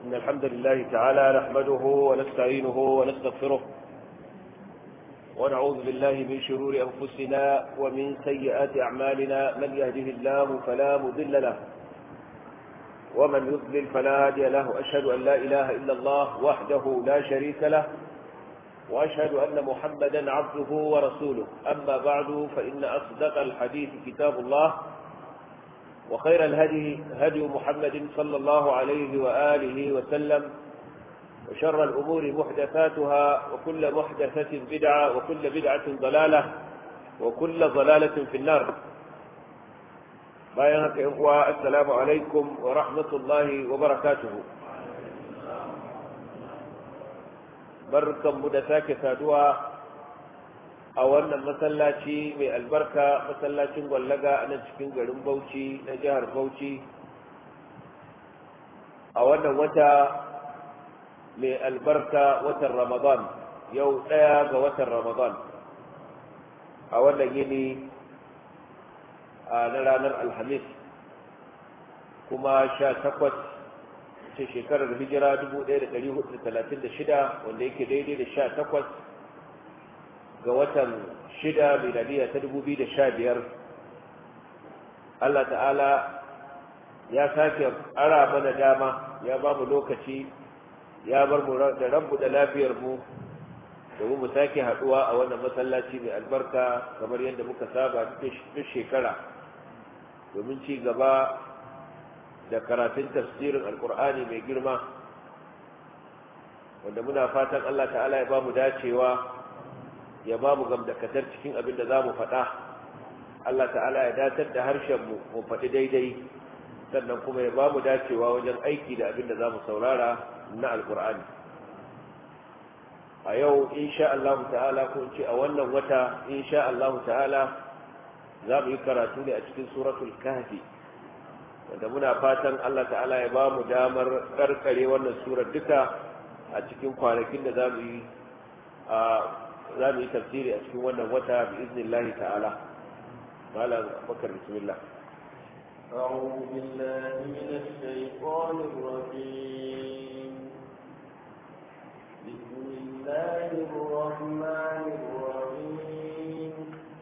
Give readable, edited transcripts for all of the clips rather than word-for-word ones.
إن الحمد لله تعالى نحمده ونستعينه ونستغفره ونعوذ بالله من شرور أنفسنا ومن سيئات أعمالنا. من يهده الله فلا مضل له ومن يضلل فلا هادي له. أشهد أن لا إله إلا الله وحده لا شريك له وأشهد أن محمدا عبده ورسوله. أما بعد فإن أصدق الحديث كتاب الله وخير الهدي هدي محمد صلى الله عليه وآله وسلم وشر الأمور محدثاتها وكل محدثة بدعة وكل بدعة ضلالة وكل ضلالة في النار. بايعك إخوة السلام عليكم ورحمة الله وبركاته. barkan mu da sake saduwa a wannan masallaci mai albarka, masallacin Gwallaga a nan cikin garin Bauchi na jihar Bauchi, a wannan wata mai albarka, watan Ramadan. Yau 1 ga watan Ramadan, a wannan yini na ranar Alhamis, kuma 18 ce shekarar hijira 1436, wanda yake daidai da 18 ga watan 6 miladiya ta 2015. Allah ta'ala ya sake ara mana dama, ya ba mu lokaci, ya bar mu da ranmu da lafiyar mu domin mu sake haduwa a wannan masallaci mai albarka kamar yadda muka saba duk shekara domin ci gaba da karatun tafsirin alkur'ani mai girma, wanda muna fatan Allah ta'ala ya ba mu dacewa, ya ba mu gamdakatar cikin abin da za mu faɗa. Allah ta'ala ya datar da harshenmu mu faɗi daidai, sannan kuma ya ba mu dacewa wajen aiki da abin da za mu saurara na alkur'ani. A yau insha Allah ta'ala, ko ce a wannan wata insha Allah ta'ala, za mu yi karatu ne a cikin suratul kahfi, wanda muna fatan Allah ta'ala ya ba mu damar karkare wannan surar duka a cikin kwanakin da za mu yi tafsiri a cikin wannan wata bi iznillahi ta'ala. malam bakar, bismillah. أعوذ بالله من الشيطان الرجيم. بسم الله الرحمن الرحيم.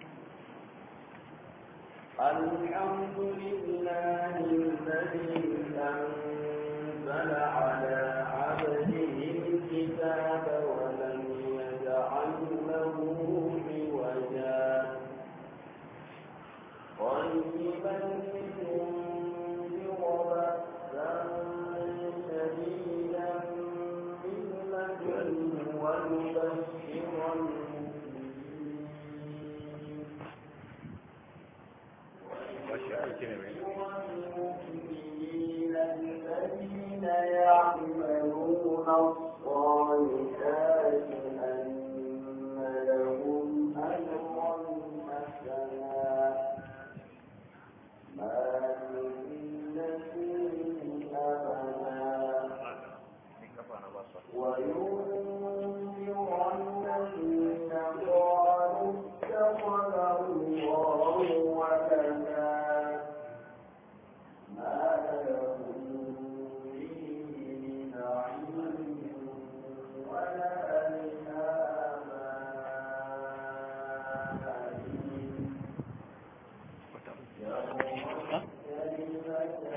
الحمد لله الذي أنزل على عبده الكتاب ولم يجعل له عوجا قيما لينذر بأسا شديدا من لدنه ويبشر المؤمنين الذين يعملون الصالحات أن لهم أجرا حسنا ماكثين فيه أبدا وينذر الذين قالوا اتخذ الله ولدا ما لهم به من علم ولا لآبائهم يوم كلمة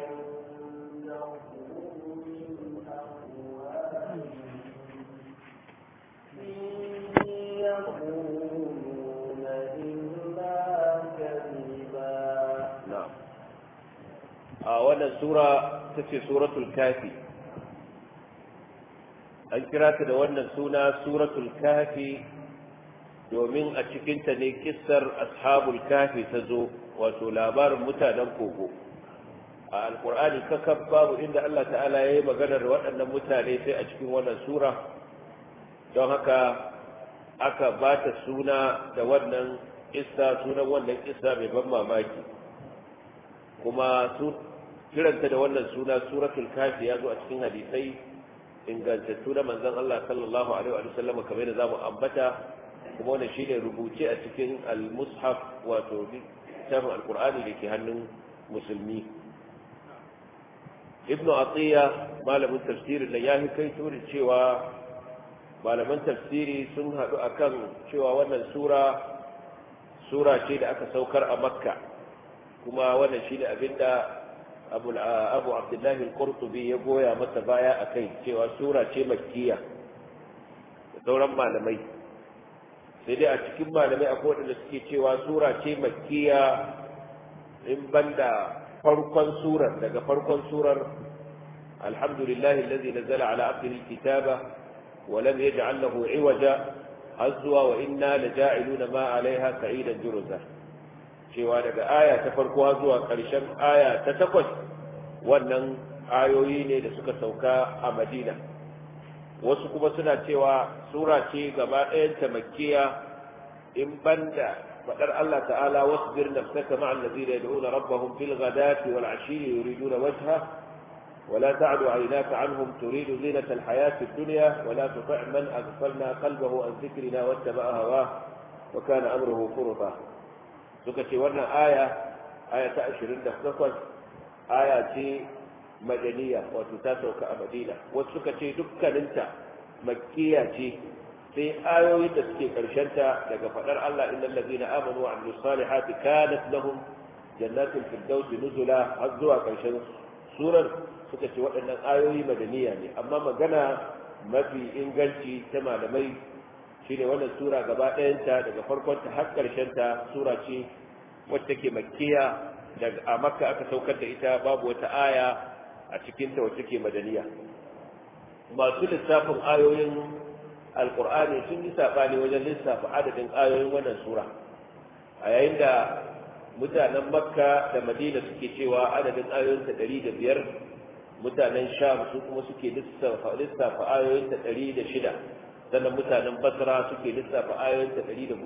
تخرج من أفواههم إن يقولون إلا كذبا. نعم. wannan sura ta ce suratul kafi. An kira ta da wannan suna suratul kafi domin a cikinta ne kissar ashabul kafi ta zo, wato labarin mutanen kogo. A alkur'ani kakab babu inda Allah ta'ala ya yi maganar waɗannan mutane sai a cikin wannan sura, don haka aka ba ta suna da wannan kissa, sunan wannan kissa mai ban mamaki. Kuma kiranta da wannan suna suratul kafi ya zo a cikin hadisai ingantattu na manzon Allah sallallahu alaihi wa sallam, kamar da zamu ambata, kuma wannan shine rubuce a cikin al-mushaf, wato littafin alqur'ani da ke hannun musulmi. ibnu atiya malamin tafsirin da ya hikaito da cewa malaman tafsiri sun haɗu akan cewa wannan sura ce da aka saukar a makka, kuma wannan shi ne abinda abu abdullahi al-qurtubi ya goya masa baya a kai, cewa sura ce makkiya da sauran malamai. sai dai a cikin malamai akwai waɗanda suke cewa sura ce makkiya in banda farkon surar, daga farkon surar alhamdulillahi allazi nazzala ala abdihi alkitaba wa lam yaj'al lahu iwaja azwa wa inna laja'iluna ma 'alayha sa'idan juruza, cewa daga aya ta farko zuwa ƙarshen aya ta 8 wannan ayoyi ne da suka sauka a Madina. Wasu kuma suna cewa sura ce gaba ɗayan ta makkiya in banda faɗar Allah ta'ala wasbir nafsaka ma'al ladina yad'una rabbahum bil ghadati wal 'ashiyyi yuriduna wajha ولا تعد عيناك عنهم تريد زينة الحياة الدنيا ولا تطع من أغفلنا قلبه عن ذكرنا واتبع هواه وكان أمره فرطا. سكتي ورنا آية 28 آية مدنية وتتاسوك أمدينة وسكتي دكا ننتا مكية في آية تسكي قرشنتا لقد فقر الله إن الذين آمنوا وعملوا الصالحات كانت لهم جنات الفردوس نزلا هزوا قرشن سورة suka ce waɗannan ayoyi madaniya ne, amma magana mafi inganci ta malamai shine wannan sura gaba ɗayanta daga farkonta har ƙarshenta sura ce wacce ke makkiya, daga a makka aka saukar da ita, babu wata aya a cikinta wacce ke madaniya. Masu lissafin ayoyin alƙur'ani sun yi saɓani wajen lissafa adadin ayoyin wannan sura, a yayin da mutanen makka da madina suke cewa adadin ayoyinta 105, mutanen sham su kuma suke lissafa ayoyinta 106, sannan mutanen basra suke lissafa ayoyinta 111,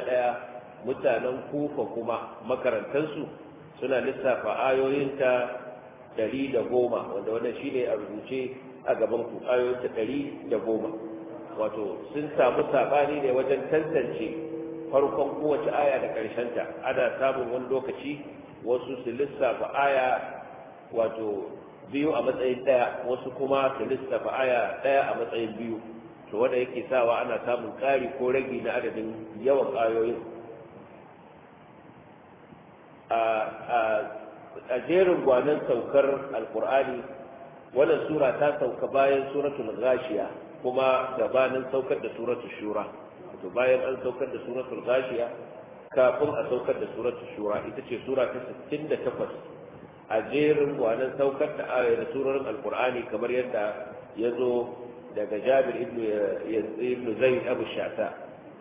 mutanen kufa kuma makarantansu suna lissafa ayoyinta 110, wanda wannan shine a rubuce a gaban ku, ayoyinta 110. wato sun samu sabani ne wajen tantance farkon kowace aya da ƙarshenta. Ana samun wani lokaci wasu su lissafa aya wato biyu a matsayin ɗaya, wasu kuma su lissafa aya ɗaya a matsayin biyu, to wanda yake sawa ana samun ƙari ko ragi na adadin yawan ayoyin. A jerin gwanon saukar alkur'ani wannan sura ta sauka bayan suratul ghashiya, kuma gabanin saukar da suratul shura. to bayan an saukar da suratul ghashiya kafin a saukar da suratul shura, ita ce sura ta 68 a jerin gwanan saukar da ayar surorin alkur'ani, kamar yadda ya zo daga Jabir ibn Zayd Abu Shata.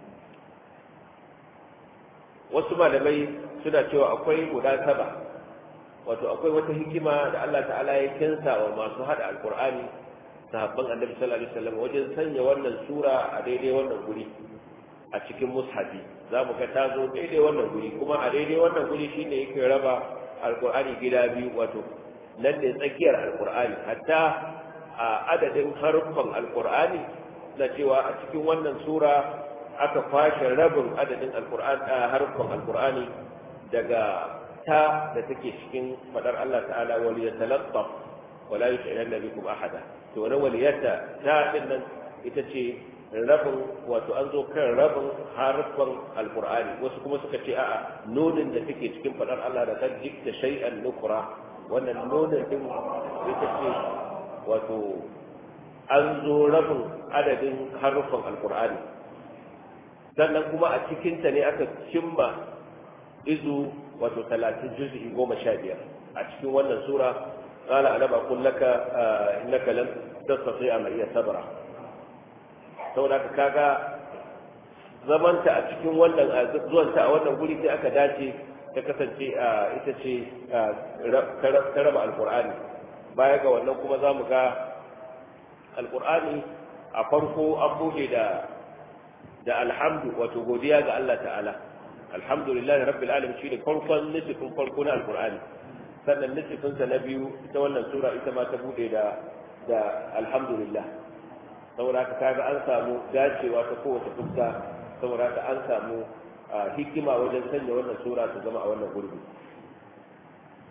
Wasu malamai suna cewa akwai munasaba, wato akwai wata hikima da Allah ta'ala ya kinsa wa masu hada alkur'ani, sahabban annabi sallallahu alaihi wasallam, wajen sanya wannan sura a daidai wannan guri a cikin mushafi. za mu ga ta zo daidai wannan guri, kuma a daidai wannan guri shine yake raba alkur'ani gida biyu, wato nan ne tsakiyar alkur'ani. Hatta a adadin haruffan alkur'ani na cewa a cikin wannan sura aka kwashe rabin adadin haruffan alkur'ani daga ta da take cikin fadar Allah ta'ala wal yatalaqqaf wala yus'ilanna bikum ahada. to wannan waliyata ta din nan ita ce rabin, wato an zo kan rabin harfan alkur'ani. wasu kuma suka ce a'a nunin da take cikin fadar Allah da kan jikta shay'an nukra, wannan nunin din ita ce wato an zo rabin adadin harfan alkur'ani. sannan kuma a cikin ta ne aka cimma izu wato 30 juz'i 15 a cikin wannan sura. qala ana ba kullaka innaka lan tastati'a ma iya sabra. saboda kaga zamanta a cikin wannan zuwanta a wannan guri sai aka dace ta kasance ita ce ta raba alkur'ani. baya ga wannan kuma za mu ga alkur'ani a farko an bude da alhamdu, wato godiya ga Allah ta'ala. alhamdulillahi rabbil alamin shine farkon nisifin farko na alkur'ani. sannan nisifinsa na biyu ita wannan sura ita ma ta bude da alhamdulillah. saboda haka kaga an samu dacewa ta kowace fuska, saboda haka an samu hikima wajen sanya wannan sura ta zama a wannan gurbi.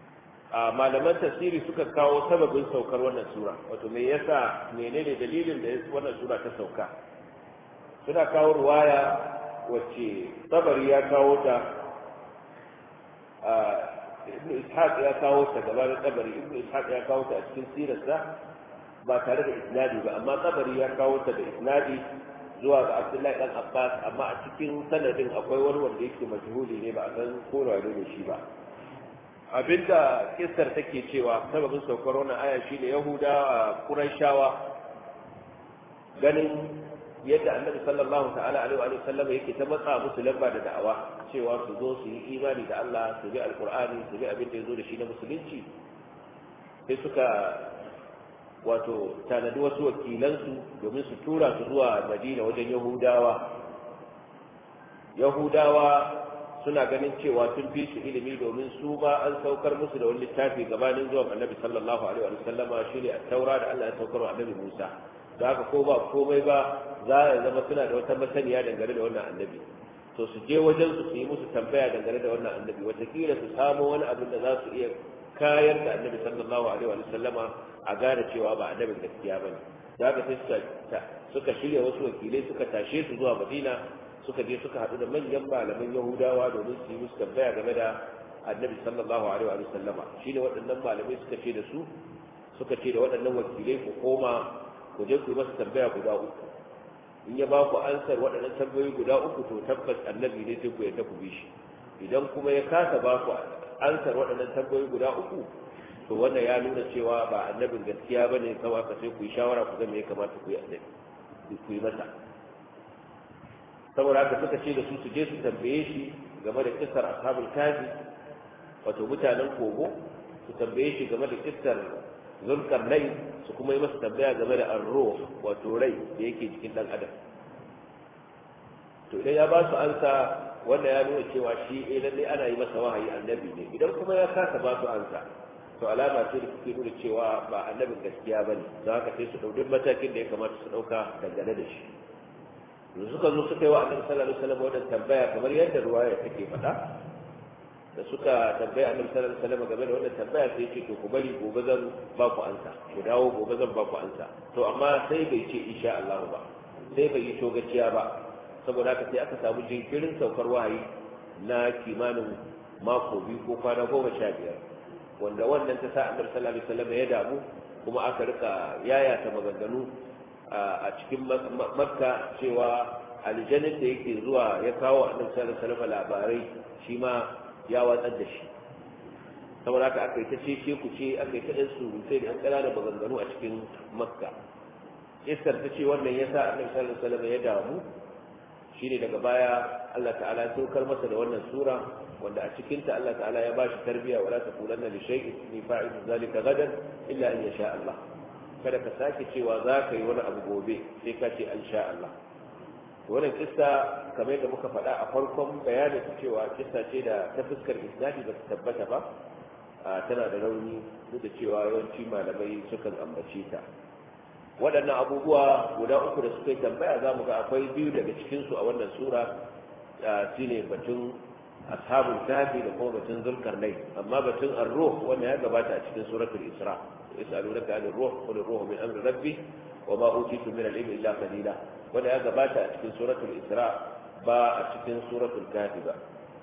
a malaman tafsiri suka kawo sababin saukar wannan sura, wato me yasa, menene dalilin da wannan sura ta sauka. Suna kawo ruwaya wacce Tabari ya kawo ta, Ibn Ishaq ya kawo ta gabanin Tabari. Ibn Ishaq ya kawo ta a cikin sirarsa ba tare da isnadi ba, amma Tabari ya kawo ta da isnadi zuwa ga Abdullahi dan Abbas, amma a cikin sanadin akwai wani wanda yake majhuli ne, ba a san ko da shi ba. Abinda kissar take cewa sababin saukar wannan aya shine Yahuda Qurayshawa ganin yadda Annabi sallallahu ta'ala alaihi wa sallam yake ta matsa musu lamba da da'awa cewa su zo su yi imani da Allah, su bi alqur'ani, su bi abin da yazo da shi na musulunci, sai suka wato tanadi wasu wakilansu domin su tura su zuwa Madina wajen Yahudawa suna ganin cewa sun fi su ilimi domin su ba an saukar musu da wani littafi gabanin zuwan Annabi sallallahu alaihi wa sallama, shine at-Taura da Allah ya saukar wa Annabi Musa. Da haka ko ba komai ba za a zama suna da wata masaniya dangane da wannan annabi, to su je wajen su yi musu tambaya dangane da wannan annabi, wataƙila su samu wani abin da za su iya kayar da Annabi sallallahu alaihi wa sallama a gane cewa ba annabin gaskiya bane. Da haka sai suka shirya wasu wakilai suka tashe su zuwa Madina, suka je suka haɗu da manyan malaman Yahudawa domin su yi musu tambaya game da Annabi sallallahu alaihi wa sallama. Shine waɗannan malamai suka ce da waɗannan wakilai ku koma ku je ku yi masa tambaya guda uku, in ya ba ku ansar waɗannan tambayoyi guda uku to tabbas annabi ne, sai ku yadda ku bi shi. Idan kuma ya kasa ba ku ansar waɗannan tambayoyi guda uku, to wannan ya nuna cewa ba annabin gaskiya ba ne, kawai ka sai ku yi shawara ku ga me ya kamata ku yi annabi ku yi masa. Saboda haka suka ce da su je su tambaye shi game da kissar ashabul kafi, wato mutanen kogo, su tambaye shi game da kissar Zulkarnain, su kuma yi masa tambaya game da ar-ruh, wato rai da yake jikin dan adam. To idan ya ba su ansa, wanda ya nuna cewa shi lalle ana yi masa wahayi annabi ne. Idan kuma ya kasa ba su ansa, to alama ce da kuke nuna cewa ba annabin gaskiya bane, don haka sai su ɗauki matakin da ya kamata su ɗauka dangane da shi. Yanzu suka zo suka yi wa annabi sallallahu alaihi wasallam wannan tambaya kamar yadda ruwaya take faɗa, da suka tambaya annabi sallallahu alaihi wasallam game da wannan tambaya sai ya ce to ku bari gobe zan ba ku ansa, ku dawo gobe zan ba ku ansa. To amma sai bai ce insha Allah ba, sai bai yi togaciya ba, saboda haka sai aka samu jinkirin saukar wahayi na kimanin mako biyu ko kwana 15, wanda wannan ta sa annabi sallallahu alaihi wasallam ya damu, kuma aka rika yayata maganganu a cikin Makka cewa aljannin da yake zuwa ya kawo annabi sallallahu alaihi wasallam labarai shi ma ya watsar da shi. Saboda haka aka yi ta ce ku ce, aka yi ta ɗan surutai da ɗan ƙananan maganganu a cikin Makka. Iskar ta ce wannan ya sa annabi sallallahu alaihi wasallam ya damu, shine daga baya Allah ta'ala ya saukar masa da wannan sura, wanda a cikinta Allah ta'ala ya bashi tarbiya, wala taqulanna li shay'in inni fa'ilu zalika gadan illa in yasha Allah. Kada ka sake cewa za ka yi wani abu gobe sai ka ce insha Allah. Wannan kissa kamar yadda muka faɗa a farkon bayanin cewa kissa ce da ta fuskar isnadi ba ta tabbata ba, tana da rauni duk da cewa yawanci malamai sukan ambace ta. Waɗannan abubuwa guda uku da suka yi tambaya za mu ga akwai biyu daga cikinsu a wannan sura, shine batun ashabul kafi da kuma batun zulkarnai. Amma batun ar-ruh wanda ya gabata a cikin suratul isra, yas'alunaka 'anil ruh qul ar-ruhu min amri rabbi wa ma utitu min al-ilmi illa qalila, wanda ya gabata a cikin suratul isra ba a cikin suratul kafi ba.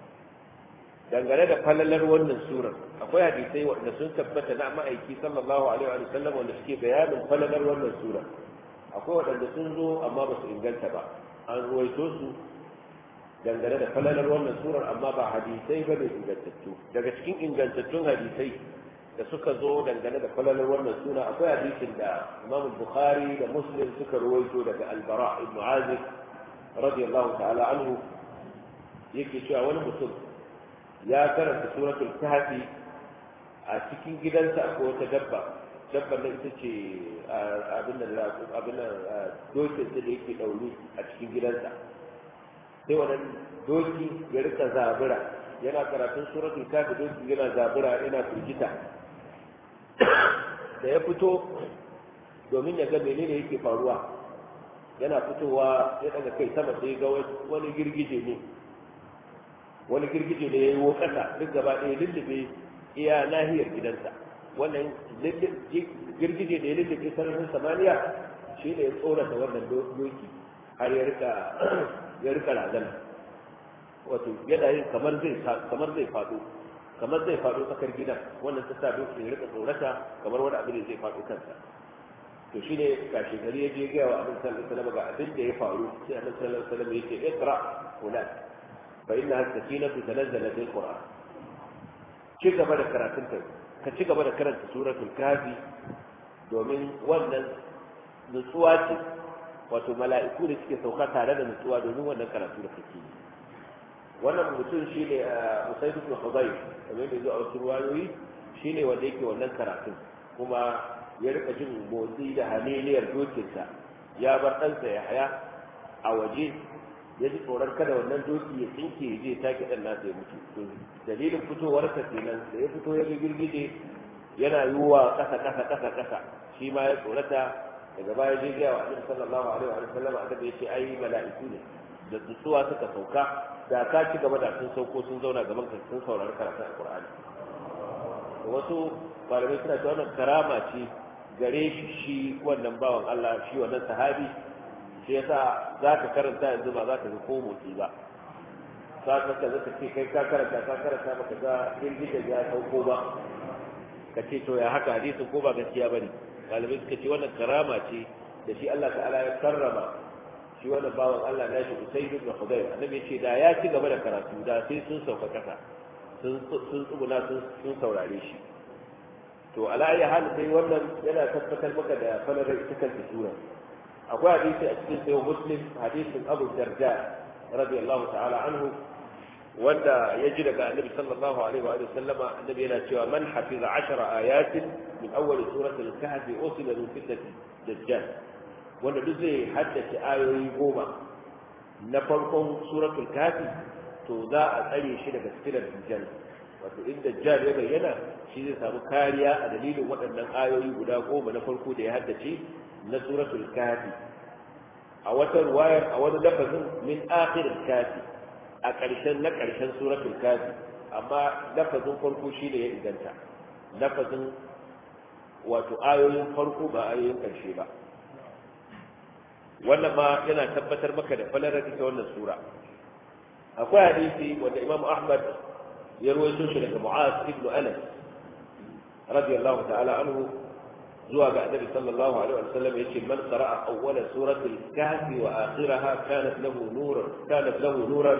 Dangane da falalar wannan surar akwai hadisai wanda sun tabbata na ma'aiki sallallahu alaihi wa sallam wanda suke bayanin falalar wannan sura. Akwai waɗanda sun zo amma ba su inganta ba, an ruwaito su dangane da falalar wannan surar, amma ba hadisai ba ne ingantattu. Daga cikin ingantattun hadisai da suka zo dangane da falalar wannan sura akwai hadisin da Imam Bukhari da Muslim suka ruwaito daga Al-Bara ibn Azib radiyallahu ta'ala anhu, yake cewa wani mutum ya karanta suratul kahfi a cikin gidansa akwai wata dabbar nan ita ce abin da dokin da yake dauri a cikin gidansa. Sai wannan doki ya rika zabura, yana karatun suratul kahfi, doki yana zabura, yana firgita. Da ya fito domin ya ga menene yake faruwa, yana fitowa ya daga kai sama sai ga wani girgije ne ya yi ƙasa duk gaba ɗaya lullube iya nahiyar gidansa wannan girgije da ya lullube sararin samaniya shi ne ya tsorata wannan doki har ya rika razana wato yana yin kamar zai faɗo tsakar gidan wannan ta sa doki ya rika tsorata kamar wani abin da zai faɗo kansa to shi ne kashi gari ya je gaya wa abin sallallahu alaihi wasallam ga abin da ya faru sai annabi sallallahu alaihi wasallam ya ce iqra fulan fa inna as-sakinatu tanazzalat bil qur'an ci gaba da karatun ka ci gaba da karanta suratul kafi domin wannan nutsuwa ce wato mala'iku da suke sauka tare da nutsuwa domin wannan karatu da kake yi wannan mutum shi ne Usayd ibn Hudayr kamar da zo a wasu ruwayoyi shi ne wanda yake wannan karatun kuma ya rika jin motsi da haliliyar dokinsa ya bar ɗansa ya haya a waje ya ji tsoron kada wannan doki ya tsinke ya je take ɗan nasa ya mutu dalilin fitowarsa kenan da ya fito ya ga girgije yana yiwuwa ƙasa shi ma ya tsorata daga baya je gaya wa annabi sallallahu alaihi wa sallam annabi ya ce ai mala'iku ne da tsuwa suka sauka da ka ci gaba da sun sauko sun zauna gaban ka sun saurari karatun alqur'ani wasu malamai suna cewa wannan karama ce gare shi wannan bawan Allah shi wannan sahabi shi yasa za ka karanta yanzu ba za ka ga ko motsi ba za ka zaka ce kai ka karanta baka ga girgije ya sauko ba ka ce to ya haka hadisin ko ba gaskiya bane malamai suka ce wannan karama ce da shi Allah ta'ala ya karrama shi wannan bawan Allah na shi Usayd ibn Hudayr annabi ce da ya ci gaba da karatu da sai sun sauka kasa sun tsuguna sun saurare shi to ala ayi hal sai wannan yana tabbatar maka da falalar ita kanta sura akwai hadisi a cikin sayo muslim hadisin abu darda radiyallahu ta'ala anhu wanda ya ji daga annabi sallallahu alaihi wa sallama annabi yana cewa man hafiza 10 ayatin min awwal surati al-kahf usila min fitnati dajjal wanda duk zai haddace ayoyi 10 na farkon suratul kahf to za a tsare shi daga fitnar dajjal wato in dajjal ya bayyana shi zai samu kariya a dalilin waɗannan ayoyi guda 10 na farko da ya haddace na suratul kafi a wata ruwayar a wani lafazin min akhir kafi a ƙarshen na ƙarshen suratul kafi amma lafazin farko shi ne ya inganta lafazin wato ayoyin farko ba ayoyin ƙarshe ba wannan ma yana tabbatar maka da falalar ita wannan sura akwai hadisi wanda Imam Ahmad ya rawaito shi daga Mu'az ibn Anas radiyallahu ta'ala anhu zuwa ga annabi sallallahu alaihi wasallam yace man qara'a awwala suratul kahfi wa akhiraha kanat lahu nuran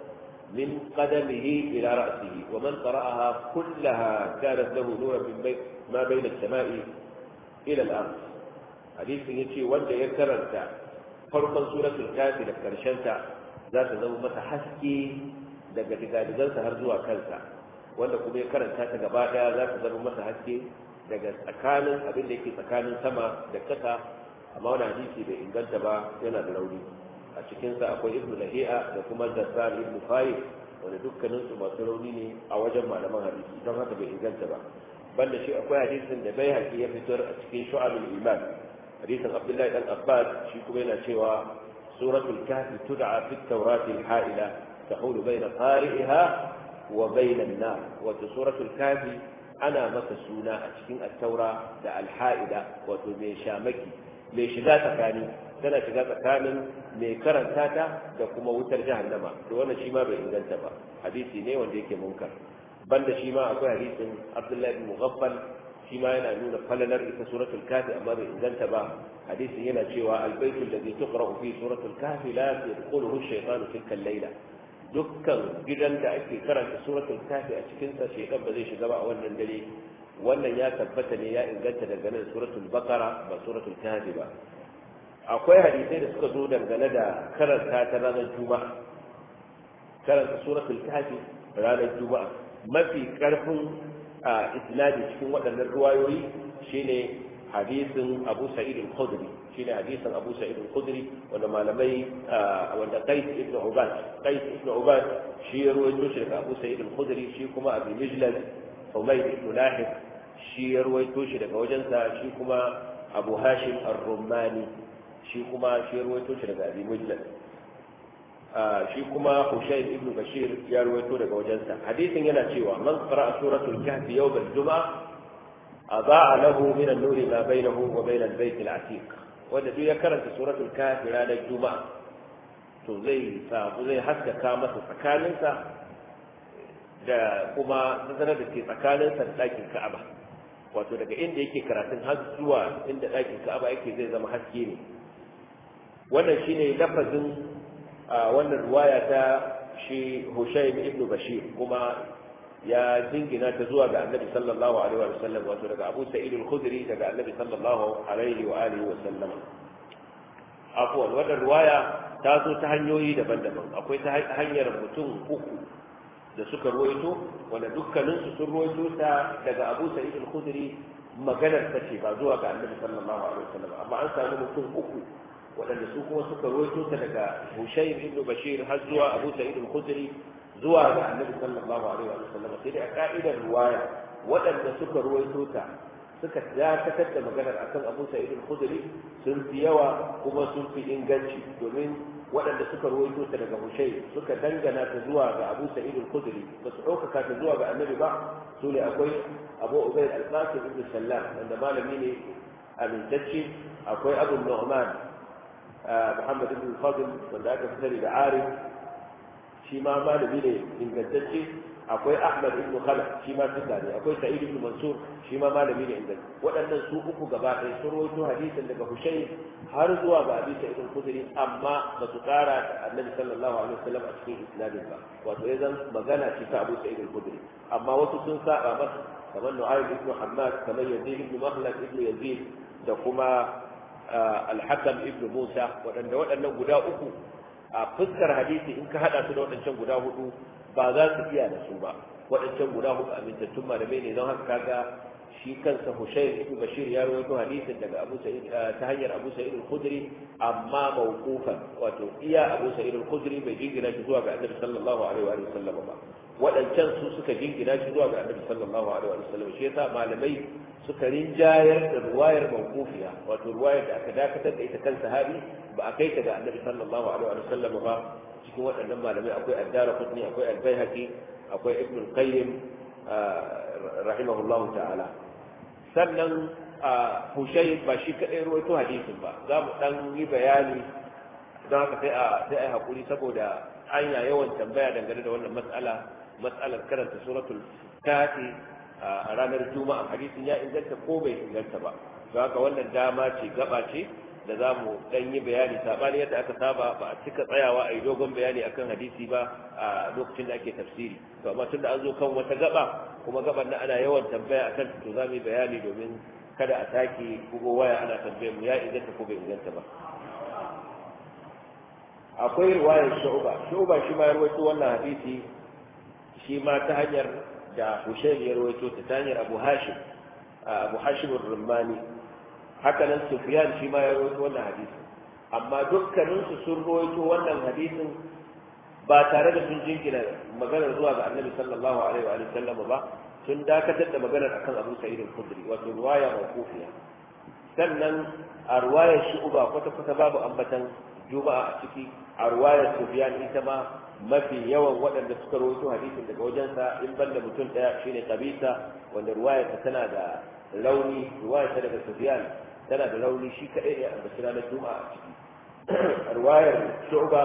min qadamihi ila ra'sihi wa man qara'aha kullaha kanat lahu nuran min ma bayna as-sama'i ila al-ard hadisin yace wanda ya karanta farkon suratul kahfi da karshen ta za ta zama masa haske daga digadigansa har zuwa kansa wanda kuma ya karanta ta gaba daya za ta zama masa haske daga tsakanin abin da yake tsakanin sama da ƙasa amma wani hadisi bai inganta ba yana da rauni a cikinsa akwai ibnu lahi'a da kuma zazzar ibnu fayi wanda dukkaninsu masu rauni ne a wajen malaman hadisi don haka bai inganta ba banda shi akwai hadisin da bai haƙi ya fitar a cikin shu'abul iman hadisin abdullahi dan abbas shi kuma yana cewa suratul kahfi tud'a fit tawrati al-ha'ila tahulu bayna qari'iha wa bayna an-nar wa suratul kahfi ana masa suna a cikin attaura da alha'ida wato mai shamaki mai shiga tsakani tana shiga tsakanin mai karanta ta da kuma wutar jahannama to wannan shi ma bai inganta ba hadisi ne wanda yake munkar banda shi ma akwai hadisin Abdullahi bin Mughaffal shi ma yana nuna falalar ita suratul kafi amma bai inganta ba hadisin yana cewa albaytu alladhi tuqra'u fi suratul kafi la yadkhuluhu ash-shaytanu tilka al-layla dukkan gidan da ake karanta suratul kafi a cikin sa shaytan ba zai shiga ba a wannan dare wannan ya tabbata ne ya inganta dangane da suratul baqara ba suratul kafi ba akwai hadisai da suka zo dangane da karanta ta ranar juma'a karanta suratul kafi ranar juma'a mafi karfin isnadi cikin waɗannan ruwayoyi shine hadisin Abu Sa'id al-Khudri shine hadisin Abu Sa'id al-Khudri wanda malamai wanda Qais ibn Ubad shi ya ruwaito shi daga Abu Sa'id al-Khudri shi kuma Abi Mijlal Humayd ibn Lahib shi ya ruwaito shi daga wajensa shi kuma Abu Hashim ar-Rummani shi kuma shi ya ruwaito shi daga Abi Mijlal shi kuma Hushayn ibn Bashir ya ruwaito daga wajensa hadisin yana cewa man qara'a suratul kahfi yawm al-jum'a adaa lahu min an-nuri ma bainahu wa bain al-bayt al-atiq wanda duk ya karanta suratul kahfi ranar juma'a to zai haskaka masa tsakaninsa da kuma nazarar da ke tsakaninsa da ɗakin Ka'aba wato daga inda yake karatun har zuwa inda ɗakin Ka'aba yake zai zama haske ne wannan shine lafazin wannan riwaya ta shi Hushaym ibn Bashir kuma ya dingina ta zuwa ga Annabi sallallahu alaihi wa sallam wato daga Abu Sa'id al-Khudri daga Annabi sallallahu alaihi wa alihi wa sallam afwan wannan riwaya ta zo ta hanyoyi daban-daban akwai ta hanyar mutum uku da suka ruwaito wanda dukkaninsu sun ruwaito ta daga Abu Sa'id al-Khudri maganar ta ce ba zuwa ga Annabi sallallahu alaihi wa sallam amma an samu mutum uku waɗanda su kuma suka ruwaito ta daga Hushaym ibn Bashir har zuwa Abu Sa'id al-Khudri zuwa ga Annabi sallallahu alaihi wa sallam sai da ka'idar riwaya waɗanda suka ruwaito ta suka dakatar da maganar akan Abu Sa'id al-Khudri sun fi yawa kuma sun fi inganci domin waɗanda suka ruwaito ta daga Hushaym suka dangana ta zuwa ga Abu Sa'id al-Khudri ba su ɗaukaka ta zuwa ga Annabi ba su ne akwai Abu Ubayd al-Qasim ibn Sallam wanda malami ne amintacce akwai Abu Nu'man Muhammad ibn Fadl wanda aka fitar da Arif shi ma malami ne ingantacce akwai Ahmad ibn Khalaf shi ma tsaka ne akwai Sa'id ibn Mansur shi ma malami ne ingantacce waɗannan su uku gaba ɗaya sun rawaito hadisin daga Hushaym har zuwa ga Abi Sa'id al-Khudri amma ba su ƙara da Annabi sallallahu alaihi wasallam a cikin isnadin ba wato ya zan magana ce ta Abu Sa'id al-Khudri amma wasu sun saba masa kamar Nu'aym ibn Hammad kamar Yazid ibn Makhlad ibn Yazid da kuma al-Hakam ibn Musa waɗannan guda uku a fuskar hadisi in ka hada su da waɗancan guda hudu ba za su iya da su ba waɗancan guda hudu amintattun malamai ne don haka kaga shi kansa Hushaym ibn Bashir ya rawaito hadisin daga Abu Sa'id ta hanyar Abu Sa'id al-Khudri amma mawqufan wato iya Abu Sa'id al-Khudri bai jingina shi zuwa ga Annabi sallallahu alaihi wa sallam ba waɗancan su suka jingina shi zuwa ga Annabi sallallahu alaihi wa sallam shi yasa malamai suka rinjayar da ruwayar mawqufiya wato ruwayar da aka dakatar da ita kan sahabi ba a kai ta ga Annabi sallallahu alaihi wa sallam ba cikin waɗannan malamai akwai Ad-Darqutni akwai Al-Baihaqi akwai Ibn al-Qayyim rahimahullahu ta'ala sannan Hushaym ba shi kadai ruwaito hadisin ba za mu dan yi bayani don haka sai a hakuri saboda anya yawan tambaya dangane da wannan mas'alar karanta suratul kafi a ranar juma'a hadisin ya inganta ko bai inganta ba don haka wannan dama ce gaba ce da za mu dan yi bayani sabani yadda aka saba ba a cika tsayawa a yi dogon bayani akan hadisi ba a lokacin da ake tafsiri to amma tunda an zo kan wata gaba kuma gaban nan ana yawan tambaya akan to za mu yi bayani domin kada a take bugo waya ana tambayar mu ya inganta ko bai inganta ba akwai riwayar shu'ba shi ma ya rawaito wannan hadisi shi ma ta hanyar da Hushaym ya rawaito ta hanyar Abu Hashim ar-Rumani haka nan Sufyan shi ma ya rawaito wannan hadisi amma dukkanin su sun rawaito wannan hadisin ba tare da sun jingina maganar zuwa ga Annabi sallallahu alaihi wa sallam ba sun dakatar da maganar akan Abu Sa'id al-Khudri wato riwaya mawqufiya sannan a riwayar Shu'ba kwata babu ambatan Juma'a a ciki a riwayar Sufyan ita ma mafi yawan waɗanda suka rawaito hadisin daga wajensa in banda mutum ɗaya shine Qabisa wanda riwayarsa tana da rauni riwayarsa daga Sufyan tana da rauni shi kaɗai ne a basira na Juma'a a ciki riwayar Shu'ba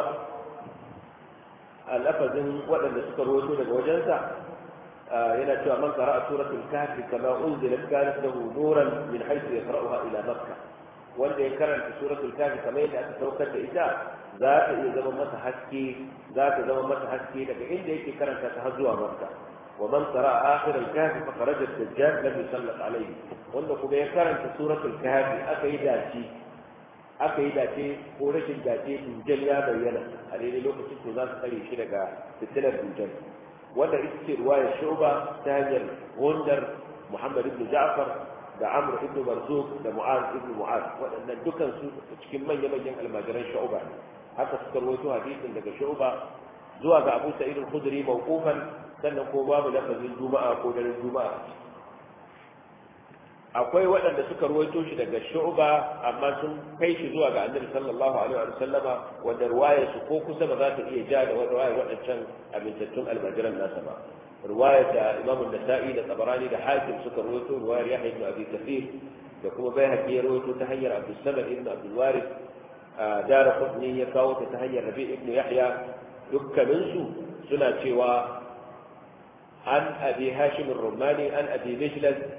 lafazin waɗanda suka rawaito daga wajensa yana cewa man qara'a suratul kahfi kama unzilat kanat lahu nuran min haythu yaqra'uha ila makkah wanda ya karanta suratul kahfi kamar yadda aka saukar da ita za ta iya zama masa haske daga inda yake karanta ta har zuwa makka wa man qara'a akhir al-kahfi fa kharaja ad-dajjal lam yusallat alayhi wanda kuma ya karanta suratul kahfi aka yi dace ko rashin dace dujjal ya bayyana a daidai lokacin to za su tsare shi daga fitilar dujjal wanda ita ce ruwayar Shu'ba ta hanyar Gundar Muhammad ibn Ja'far da Amr ibn Marzuq da Mu'az ibn Mu'az waɗannan dukan su cikin manyan almajiran Shu'ba ne haka suka rawaito hadisin daga Shu'ba zuwa ga Abu Sa'id al-Khudri mawqufan sannan ko babu lafazin Juma'a ko daren Juma'a akwai waɗanda suka ruwaito shi daga Shu'ba amma sun kai shi zuwa ga Annabi sallallahu alaihi wa sallama wanda ruwayar su ko kusa ba za ta iya ja da ruwayar waɗancan amintattun almajiran nasa ba ruwayar da Imam Nasa'i da Tabarani da Hakim suka ruwaito ruwayar Yahya ibn Abi Kathir da kuma Baihaqi ya ruwaito ta hanyar Abdul Samad ibn Abdul Warith Daraqutni ya kawo ta hanyar Rabi' ibn Yahya dukkaninsu suna cewa an Abi Hashim ar-Rumani an Abi Bijlas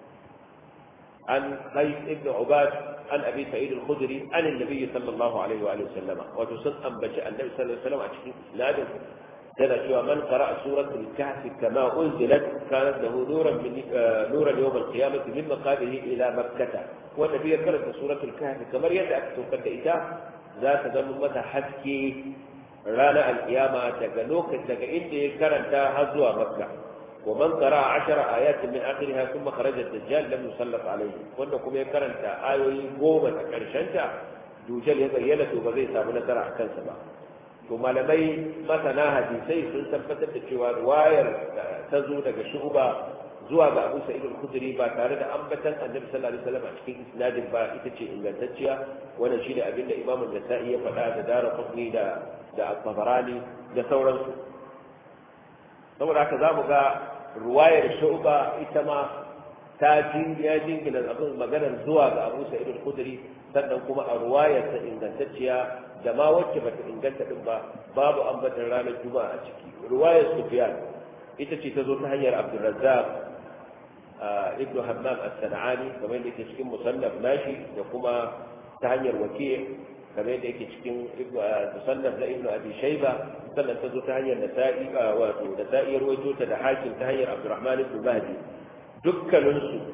عن قيس بن عباد عن أبي سعيد الخدري عن النبي صلى الله عليه وآله وسلم وتصدق بشأن النبي صلى الله عليه وسلم أشكي نادم تنشوى من قرأ سورة الكهف كما أنزلت كانت له نورا يوم القيامة من مقامه إلى مكة والنبي قرأت سورة الكهف كما يدعك سوكت إيتاه ذات ذنبة حسكي رانا القيامة تقنوك تقئني كرنتا هزوى مكة ومن قرأ 10 آيات من آخرها ثم خرج الدجال لم يسلط عليه وأنكم يكرنت آيوي قومة كرشنتا دوجل يبينت وبغي سامنا ترى أحكام سبا ثم لمي مثلا حديثي سنسبت الشوار واير تزود كشعوبة زوى أبو سعيد الخدري باتارد أنبتا النبي صلى الله عليه وسلم أشكي إسناد با إتشي إن تتشيا ونشيد أبن إمام النسائي فلا دار قطني دا الطبراني دا ثورا saboda haka za mu ga ruwayar shu'ba ita ma ta jingina abin maganar zuwa ga Abu Sa'id al-Khudri sannan kuma a ruwayar ta ingantacciya da ma wacce bata inganta din ba babu ambatan ranar juma'a a ciki ruwayar Sufyan ita ce ta zo ta hanyar Abdul Razzaq ibn Hammam as-San'ani kamar yadda yake cikin musannaf nashi da kuma ta hanyar Waki' kamar yadda yake cikin musannaf na Ibn Abi Shayba sannan ta zo ta hanyar Nasa'i wato Nasa'i rawaito ta da Hakim ta hanyar Abdurrahman ibn Mahdi dukkaninsu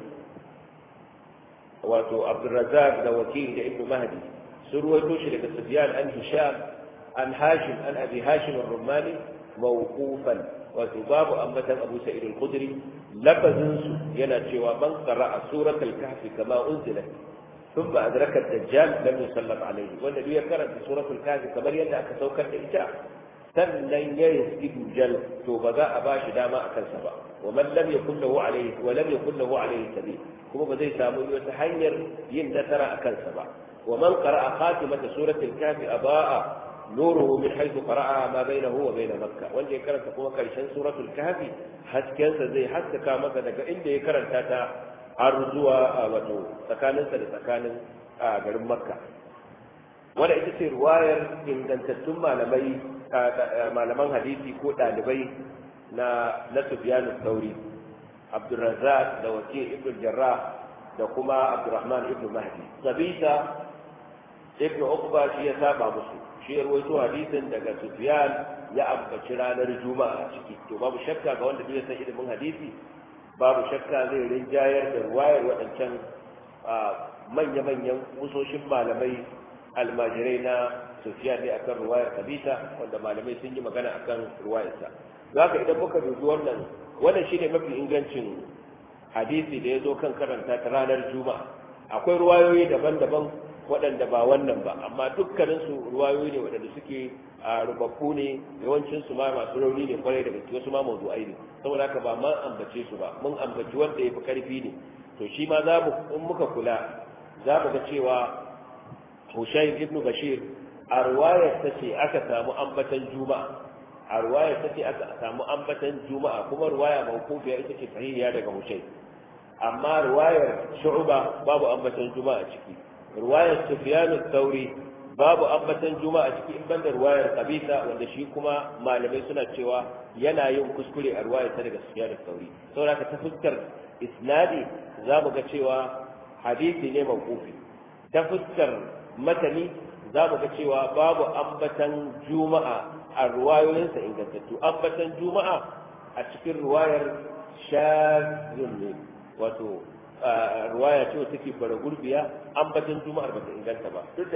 wato Abdurrazzaq da Waki' da Ibn Mahdi sun rawaito shi daga Sufyan an Hisham an Hashim an Abi Hashim ar-Rumani mawqufan wato babu ambatan Abu Sa'id al-Khudri lafazin su yana cewa man qara'a suratul kahf kama unzilat ثم أدرك الدجال لم يسلط عليه والنبي يقرأ في سورة الكهف كما يدعى كسوكر إيجاء sannan ya riski dujal to ba za a bashi dama a kansa ba wa man lam yakun lahu alayhi wa lam yakun lahu alayhi sabil kuma ba zai samu wata hanyar yin nasara a kansa ba wa man qara'a khatimata surati al-kahfi adaa nuruhu min haythu qara'a ma bainahu wa bain makkah wanda ya karanta kuma karshen suratul kahfi haskensa zai haskaka masa daga inda ya karanta ta har zuwa wato tsakaninsa da tsakanin garin makka wanda ita ce ruwayar ingantattun malaman hadisi ko ɗalibai na Sufyan al-Thawri Abdurrazzaq da Waki' ibn Jarrah da kuma Abdurrahman ibn Mahdi Sabita ibn Uqba shi ya saba musu shi ya rawaito hadisin daga Sufyan ya ambaci ranar Juma'a a ciki to babu shakka ga wanda bai san ilimin hadisi babu shakka zai rinjayar da ruwayar waɗancan manya-manyan kusoshin malamai almajirai na Sufyan ne akan ruwayar Sabita wanda malamai sun yi magana akan ruwayarsa haka idan muka dubi wannan shine mafi ingancin hadisi da ya zo kan karanta ta ranar Juma'a akwai ruwayoyi daban-daban waɗanda ba wannan ba amma dukkaninsu ruwayoyi ne waɗanda suke rubabbu ne yawancinsu ma masu rauni ne kwarai da gaske wasu ma mawdu'ai ne saboda haka ba ma ambace su ba mun ambaci wanda ya fi karfi ne to shi ma za mu in muka kula za mu ga cewa Hushaym ibn Bashir a ruwayar ta ce aka samu ambatan juma'a a ruwayar ta ce aka samu ambatan juma'a kuma ruwaya mawqufiya ita ce sahihiya daga Hushaym amma ruwayar Shu'ba babu ambatan juma'a ciki ruwayar Sufyan al-Thawri babu ambatan juma'a ciki in banda ruwayar Qabisa wanda shi kuma malamai suna cewa yana yin kuskure a ruwayar ta daga Sufyan al-Thawri saboda ta fuskar isnadi za mu ga cewa hadisi ne mawqufi ta fuskar matani za mu ga cewa babu ambatan juma'a a ruwayoyinsa ingantattu ambatan juma'a a cikin ruwayar shazun ne wato ruwaya ce wacce take bara gurbiya ambatan juma'ar ba ta inganta ba duk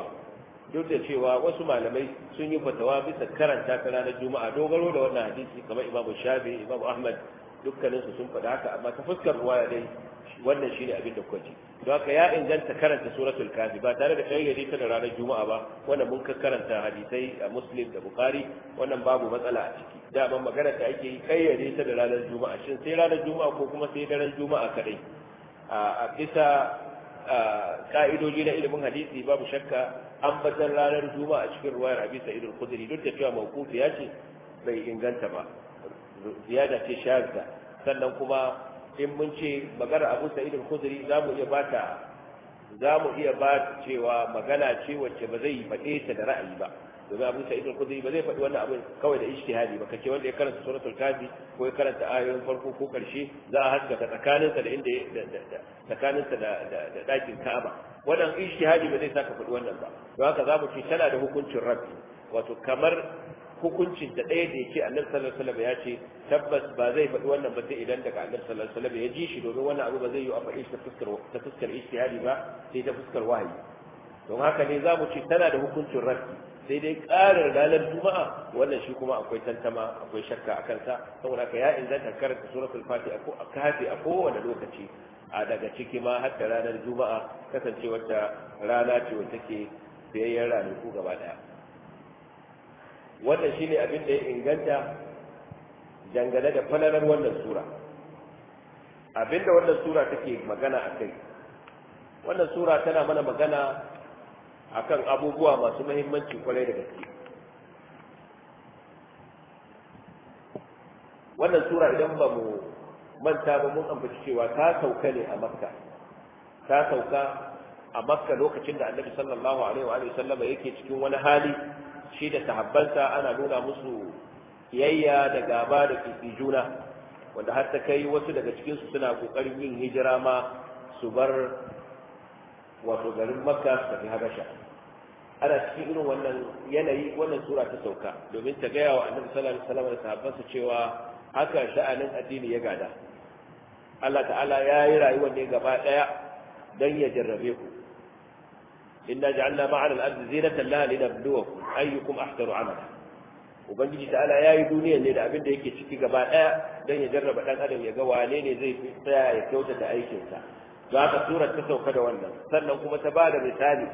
da cewa wasu malamai sun yi fatawa bisa karanta ta ranar juma'a dogaro da wannan hadisi kamar imamu shafi imamu ahmad dukkaninsu sun faɗa haka amma ta fuskar ruwaya dai wannan shine abin da kuka ji don haka ya inganta karanta suratul kafi ba tare da kayyade ta da ranar juma'a ba wannan mun karanta hadisai a muslim da bukhari wannan babu matsala a ciki daman magana da ake yi kayyade ta da ranar juma'a shin sai ranar juma'a ko kuma sai daren juma'a kadai a bisa ka'idoji na ilimin hadisi babu shakka ambatan ranar juma'a a cikin ruwayar Abi Sa'id al-Khudri duk da cewa mawqufi ya ce bai inganta ba ziyada ce shazza sannan kuma in mun ce maganar Abu Sa'id al-Khudri zamu iya ba cewa magana ce wacce ba zai faɗe ta da ra'ayi ba domin Abu Sa'id al-Khudri ba zai faɗi wannan abin kawai da ijtihadi ba kace wanda ya karanta suratul kafi ko ya karanta ayoyin farko ko karshe za a haskaka tsakaninsa da inda tsakaninsa da dakin Ka'aba wannan ijtihadi ba zai saka faɗi wannan ba don haka zamu ce tana da hukuncin rabbi wato kamar hukuncin da ɗaya da yake Annabi sallallahu alaihi wasallam ya ce tabbas ba zai faɗi wannan ba sai idan daga Annabi sallallahu alaihi wasallam ya ji shi domin wannan abu ba zai yi a faɗi ta fuskar ijtihadi ba sai ta fuskar wahayi don haka ne zamu ce tana da hukuncin rabbi sai dai ƙarin ranar juma'a wannan shi kuma akwai tantama akwai shakka a kansa saboda ka ya inganta karanta suratul fatiha ko a kafi a kowane lokaci a daga ciki ma har da ranar juma'a kasance wata rana ce wacce take biyayyen ranaku gaba daya wannan shine abin da ya inganta dangane da falalar wannan sura abinda wannan sura take magana akai wannan sura tana mana magana akan abubuwa masu muhimmanci kwarai da gaske wannan sura idan ba mu manta ba mun ambaci cewa ta sauka ne a makka ta sauka a makka lokacin da annabi sallallahu alaihi wa sallama yake cikin wani hali shi da sahabbansa ana nuna musu kiyayya da gaba da kifi juna wanda har ta kai wasu daga cikinsu suna kokarin yin hijira ma su bar wato garin makka su tafi habasha ana cikin irin wannan yanayi wannan sura ta sauka domin ta gaya wa annabi sallallahu alaihi wasallam da sahabbansa cewa haka sha'anin addini ya gada Allah ta'ala ya yi rayuwar ne gaba daya dan ya jarrabe ku inna ja'alna ma'al al-ardi zinatan laha linabluwakum ayyukum ahsanu amala ubangiji ta'ala ya yi duniyar ne da abin da yake ciki gaba daya dan ya jarraba dan adam ya ga wane ne zai tsaya ya kyautata aikinsa za ka surar ta sauka da wannan sannan kuma ta bada misali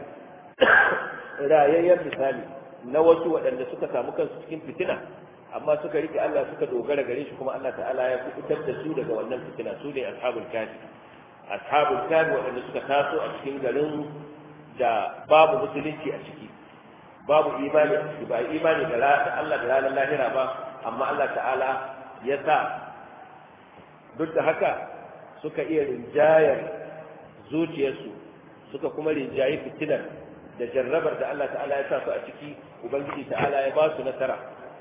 rayayyen misali na wasu waɗanda suka samu kansu cikin fitina amma suka rike Allah suka dogara gare shi kuma Allah ta'ala ya fitar da su daga wannan fitina su ne ashabul kafi waɗanda suka taso a cikin garin da babu musulunci a ciki babu imani a ciki ba imani da Allah da ranar lahira ba amma Allah ta'ala ya sa duk da haka suka iya rinjayar zuciyarsu suka kuma rinjayi fitinar da jarrabar da Allah ta'ala ya sa su a ciki ubangiji ta'ala ya ba su nasara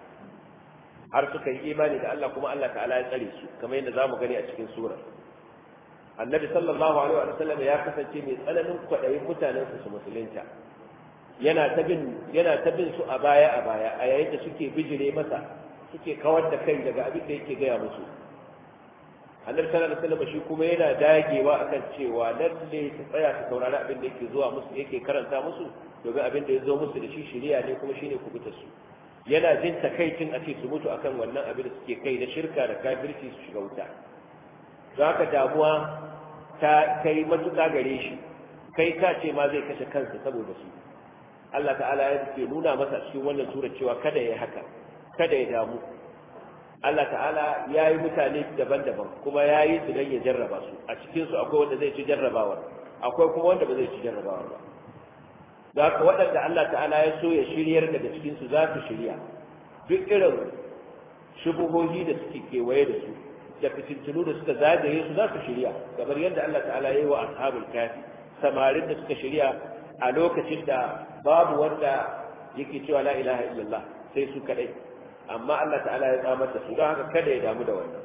har suka yi imani da Allah kuma Allah ta'ala ya tsare su kamar yadda zamu gani a cikin sura annabi sallallahu alaihi wa sallam ya kasance mai tsananin kwaɗayin mutanen su musulunta yana ta bin su a baya a yayin da suke bijire masa suke kawar da kai daga abin da yake gaya musu annabi sallallahu alaihi wasallam shi kuma yana dagewa akan cewa lalle su tsaya su saurari abin da yake zuwa musu yake karanta musu domin abin da ya zo musu da shi shiriya ne kuma shine kubutar su yana jin takaicin a ce su mutu akan wannan abin da suke kai na shirka da kafirci su shiga wuta don haka damuwa ta kai matuƙa gare shi kai ka ce ma zai kashe kansa saboda su Allah ta'ala ya ke nuna masa cikin wannan sura cewa kada ya haka kada ya damu Allah ta'ala ya yi mutane daban-daban kuma ya yi su don ya jarraba su a cikinsu akwai wanda zai ci jarrabawar akwai kuma wanda ba zai ci jarrabawar ba da haka waɗanda Allah ta'ala ya so ya shiryar daga cikinsu za su shirya duk irin shubuhohi da suke kewaye da su da fitintunu da suka zagaye su za su shirya kamar yadda Allah ta'ala ya yi wa ashabul kafi samarin da suka shirya a lokacin da babu wanda yake cewa la ilaha illallah sai su kadai amma Allah ta'ala ya tsamar da su don haka kada ya damu da wannan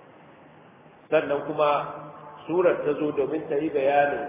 sannan kuma surar ta zo domin ta yi bayanin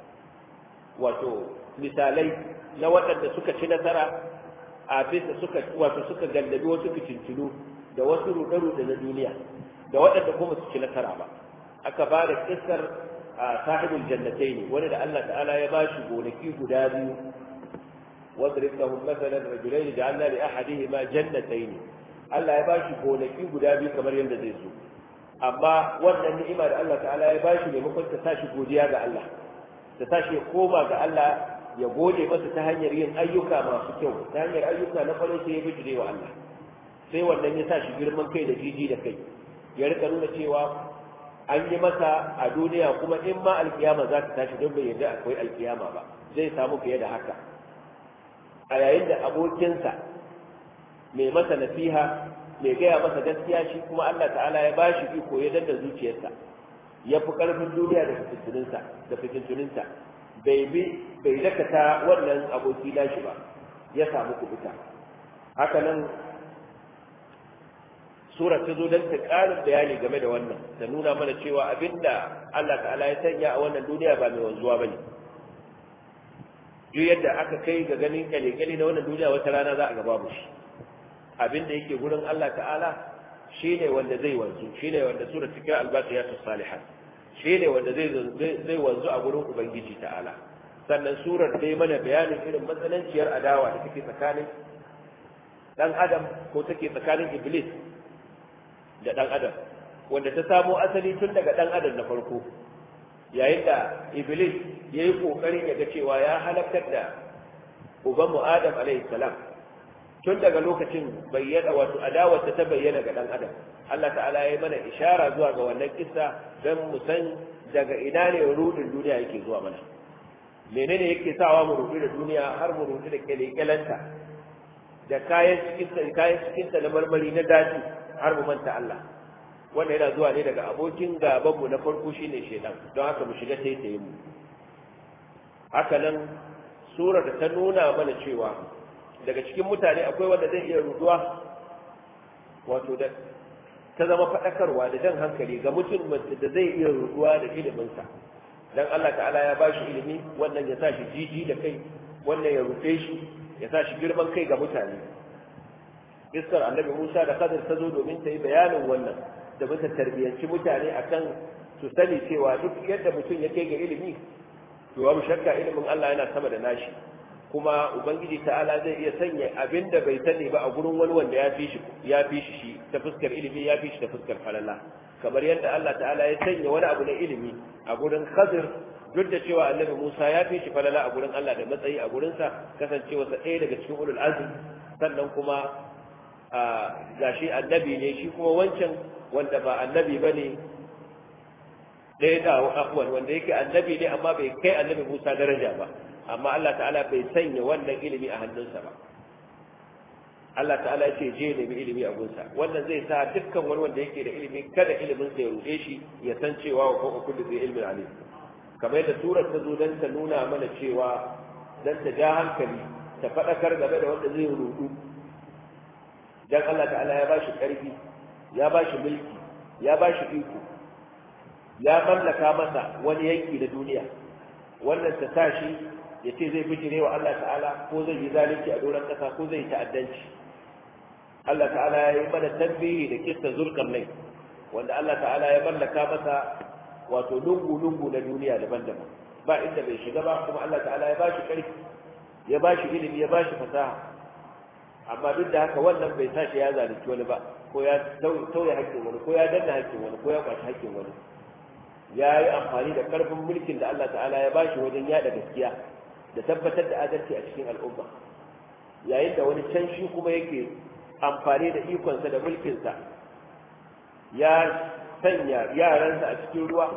wato misalai na waɗanda suka ci nasara a bisa suka gallabi wasu fitintunu da wasu ruɗe-ruɗe na duniya da waɗanda kuma su ci nasara ba aka ba da kissar sahibul jannatai ne wani da Allah ta'ala ya ba shi gonaki guda biyu واضرب لهم مثلا رجلين جعلنا لأحدهما جنتين Allah ya bashi gonaki guda biyu kamar yadda zai so amma wannan ni'ima da Allah ta'ala ya bashi maimakon ta sashi godiya ga Allah ta sashi ya koma ga Allah ya gode masa ta hanyar yin ayyuka masu kyau ta hanyar ayyuka na farin sai ya bijire wa Allah sai wannan ya sashi girman kai da jiji da kai ya rika nuna cewa an yi masa a duniya kuma in ma alkiyama za ta tashi don bai yarda akwai alkiyama ba zai samu fiye da haka a yayin da abokinsa mai masa nasiha mai gaya masa gaskiya shi kuma Allah ta'ala ya bashi iko ya danna zuciyarsa ya fi ƙarfin duniya da fitintuninta bai dakata wannan aboki nashi ba ya samu kubuta haka nan sura ta zo don ta ƙarin bayani game da wannan da nuna mana cewa abinda Allah ta'ala ya sanya a wannan duniya ba mai wanzuwa ba ne duk yadda aka kai ga ganin kyale-kyale na wannan duniya wata rana za a gaba mu shi abinda yake gurin Allah ta'ala shi ne wanda zai wanzu shi ne wanda sura ta kira albaqiyatu salihat shi ne wanda zai wanzu a gurin ubangiji ta'ala sannan surar dai mana bayanin irin matsananciyar adawa da take tsakanin dan adam ko take tsakanin iblis da ɗan adam wanda ta samo asali tun daga ɗan adam na farko yayin da iblis ya yi ƙoƙarin ya ga cewa ya halakar da ubanmu adam alaihi salam tun daga lokacin bayyana wato adawar ta bayyana ga ɗan adam Allah ta'ala ya yi mana ishara zuwa ga wannan kissa don mu san daga ina ne rudin duniya yake zuwa mana menene yake sawa mu rudu da duniya har mu rudu da kyalekyalanta da kayan cikinta na marmari na daji har mu manta Allah wanda yana zuwa ne daga abokin gabanmu na farko shine shedan don haka mu shiga taitaye mu haka nan sura da ta nuna mana cewa daga cikin mutane akwai wanda zai iya ruduwa wato da ta zama fadakarwa da jan hankali ga mutum da zai iya ruduwa da iliminsa dan Allah ta'ala ya bashi ilimi wannan ya sa shi jiji da kai wannan ya rufe shi ya sa shi girman kai ga mutane iskar annabi Musa da Khadir ta zo domin ta yi bayanin wannan da bisa tarbiyyanci mutane akan su sani cewa duk yadda mutum ya kai ga ilimi to babu shakka ilimin Allah yana sama da nashi kuma ubangiji ta'ala zai iya sanya abinda bai sani ba a gurin wani wanda ya fi shi ta fuskar ilimi ya fi shi ta fuskar falala kamar yadda Allah ta'ala ya sanya wani abu na ilimi a gurin Khadir duk da cewa annabi Musa ya fi shi falala a gurin Allah da matsayi a gurinsa kasancewarsa ɗaya daga cikin ulul azmi sannan kuma gashi annabi ne shi kuma wancan wanda ba annabi ba ne ɗaya da afuwan wanda yake annabi ne amma bai kai annabi Musa daraja ba amma Allah ta'ala bai sanya wannan ilimi a hannunsa ba Allah ta'ala ya ce je nemi ilimi a gunsa wannan zai sa dukkan wani wanda yake da ilimi kada ilimin sa ya ruɗe shi ya san cewa wa kuma kullu zai ilmin alim kamar yadda surar ta zo don ta nuna mana cewa don ta ja hankali ta faɗakar game da wanda zai rudu don Allah ta'ala ya bashi ƙarfi ya bashi mulki ya bashi iko ya mallaka masa wani yanki na duniya wannan ta sa shi ya ce zai bijire wa Allah ta'ala ko zai yi zalunci a doron ƙasa ko zai yi ta'addanci Allah ta'ala ya yi mana tambihi da kissa zulkarnain wanda Allah ta'ala ya mallaka masa wato lungu-lungu na duniya daban-daban ba inda bai shiga ba kuma Allah ta'ala ya bashi ƙarfi ya bashi ilimi ya bashi fasaha amma duk da haka wannan bai sa shi ya zalunci wani ba ko ya tauye haƙƙin wani ko ya danna haƙƙin wani ko ya kwashi haƙƙin wani ya yi amfani da ƙarfin mulkin da Allah ta'ala ya bashi wajen yada gaskiya da tabbatar da adalci a cikin al'umma yayin da wani can shi kuma yake amfani da ikonsa da mulkinsa ya sanya yaransa a cikin ruwa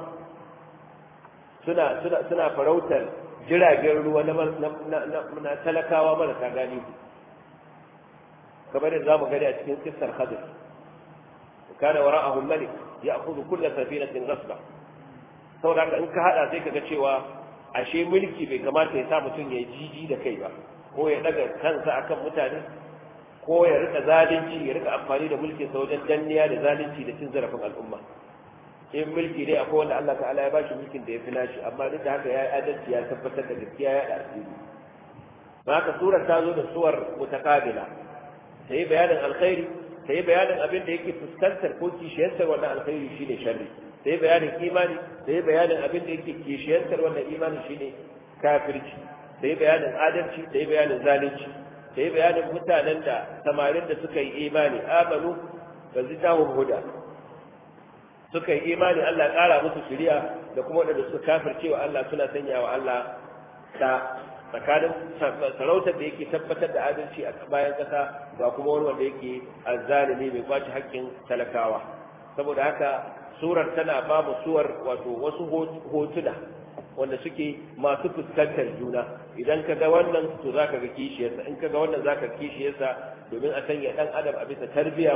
suna farautar jiragen ruwa na talakawa marasa galihu kamar yadda zamu gani a cikin kissar Khadir kana wara'ahu malik ya'khudhu kull safinatin ghasba saboda in ka hada sai kaga cewa ashe mulki bai kamata ya sa mutum ya jiji da kai ba ko ya daga kansa akan mutane ko ya rika zalunci ya rika amfani da mulkin sa wajen danniya da zalunci da cin zarafin al'umma in mulki dai akwai wanda Allah ta'ala ya bashi mulkin da ya fi nashi amma duk da haka ya yi adalci ya tabbatar da gaskiya ya da asiri ba haka surar ta zo da suwar mutakabila ta yi bayanin alkhairi ta yi bayanin abin da yake fuskantar ko kishiyantar wannan alkhairi shine sharri ta yi bayanin imani ta yi bayanin abin da yake kishiyantar wannan imani shine kafirci ta yi bayanin adalci ta yi bayanin zalunci ta yi bayanin mutanen da samarin da suka yi imani amanu ba zidahum huda suka yi imani Allah ya kara musu shiriya da kuma wanda suka kafirce wa Allah suna sanya wa Allah ta tsakanin sarautar da yake tabbatar da adalci a bayan kasa ba kuma wani wanda yake azzalimi mai kwaci haƙƙin talakawa saboda haka surar tana ba mu suwar wato wasu hotuna wanda suke masu fuskantar juna idan ka ga wannan to zaka ga kishiyarsa in ka ga wannan zaka kishiyarsa domin a sanya dan adam a bisa tarbiya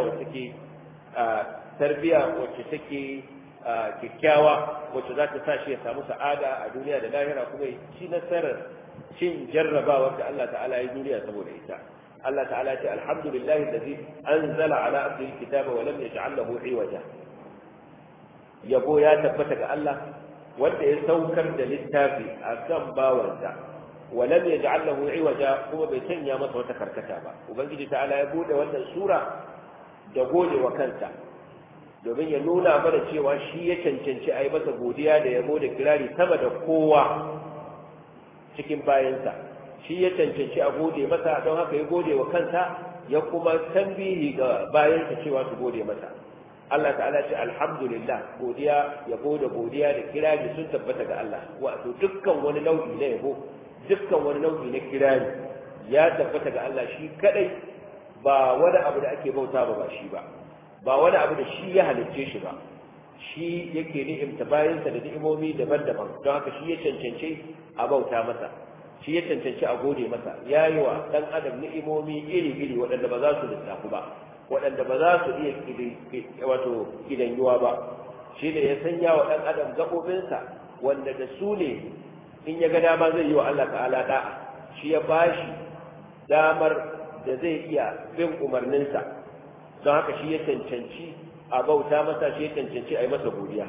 wacce take kyakkyawa wacce za ta sa shi ya samu sa'ada a duniya da lahira kuma shi nasarar cin jarrabawa da Allah ta'ala ya duniya saboda ita Allah ta'ala ya ce alhamdulillahi allazi anzala ala abdihi alkitaba wa lam yaj'al lahu iwaja yabo ya tabbata ga Allah wanda ya saukar da littafi a kan bawansa wa lam yaj'al lahu iwaja kuma bai sanya masa wata karkata ba ubangiji ta'ala ya bude wannan sura da gode wa kansa domin ya nuna mana cewa shi ya cancanci a yi masa godiya da yabo da kirari sama da kowa cikin bayansa shi ya cancanci a gode masa don haka ya gode wa kansa ya kuma tambihi ga bayansa cewa su gode masa Allah ta'ala ce alhamdulillah godiya yabo da godiya da kirari sun tabbata ga Allah wato dukkan wani nau'i na yabo dukkan wani nau'i na kirari ya tabbata ga Allah shi kadai ba wani abu da ake bauta ba shi ba wani abu da shi ya halicce shi ba shi yake ni'imta bayansa da ni'imomi daban-daban don haka shi ya cancanci a bauta masa shi ya cancanci a gode masa ya yi wa ɗan adam ni'imomi iri-iri waɗanda ba za su lissafu ba waɗanda ba za su iya wato gidanyuwa ba shi ne ya sanya wa ɗan adam gaɓoɓinsa wanda da su ne in ya ga dama zai yi wa Allah ta'ala da'a shi ya bashi damar da zai iya bin umarninsa don haka shi ya cancanci a bauta masa shi ya cancanci a yi masa godiya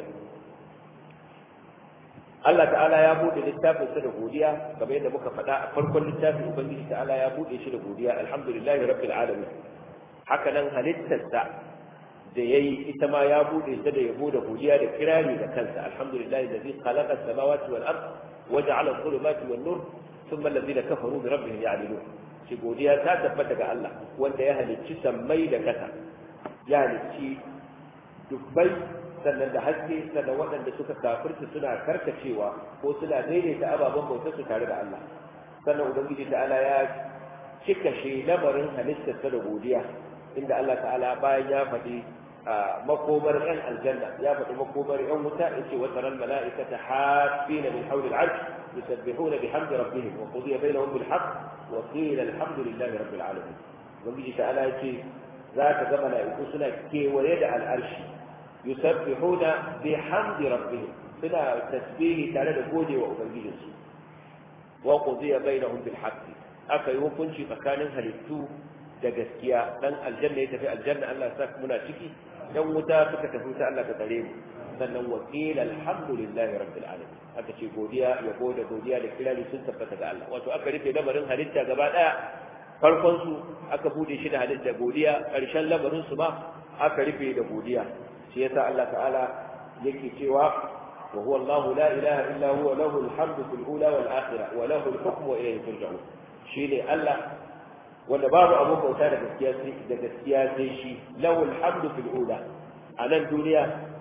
Allah ta'ala ya bude littafinsa da godiya kamar yadda muka faɗa a farkon littafin ubangiji ta'ala ya bude shi da godiya alhamdulillahi rabbil alamin haka nan halittarsa da yayi ita ma ya bude ta da yabo da godiya da kirari da kansa alhamdulillahi allazi khalaqa as-samawati wal ard wa ja'ala adh-dhulumati wan nur thumma alladhina kafaru bi rabbihim ya'dilun shi godiya ta tabbata ga Allah wanda ya halicci sammai da kasa ya halicci dubbai sannan da haske sannan waɗanda suka kafirta suna karkacewa ko suna daidaita ababen bautar su tare da Allah sannan ubangiji ta'ala ya cika shi lamarin halittarsa da godiya inda Allah ta'ala bayan ya faɗi makomar yan aljanna ya faɗi makomar yan wuta yace wa taral mala'ikata hafina min hawli al'arsh yusabbihuna bihamdi rabbihim wa qudiya bainahum bil haqq wa qila alhamdulillahi rabbil alamin ubangiji ta'ala yace za ka ga mala'iku suna kewaye da al'arshi yusabbihuna bihamdi rabbihim suna tasbihi tare da godewa ubangijinsu wa qudiya bainahum bil haqq aka yi hukunci tsakanin halittu da gaskiya dan aljanna ya tafi aljanna Allah ya saka muna ciki dan wuta suka tafi ta Allah ka tsare mu sannan wa qila alhamdulillahi rabbil alamin aka ce godiya ya gode godiya da kirari sun tabbata ga Allah wato aka rufe lamarin halitta gaba daya farkon su aka bude shi da halitta godiya karshen lamarin su ma aka rufe da godiya shi yasa Allah ta'ala yake cewa wa huwa Allahu la ilaha illa huwa lahu alhamdu fil ula wal akhirah wa lahu al-hukmu wa ilayhi turja'un shine Allah wanda babu abun bauta da gaskiya sai shi lahu alhamdu fil ula anan duniya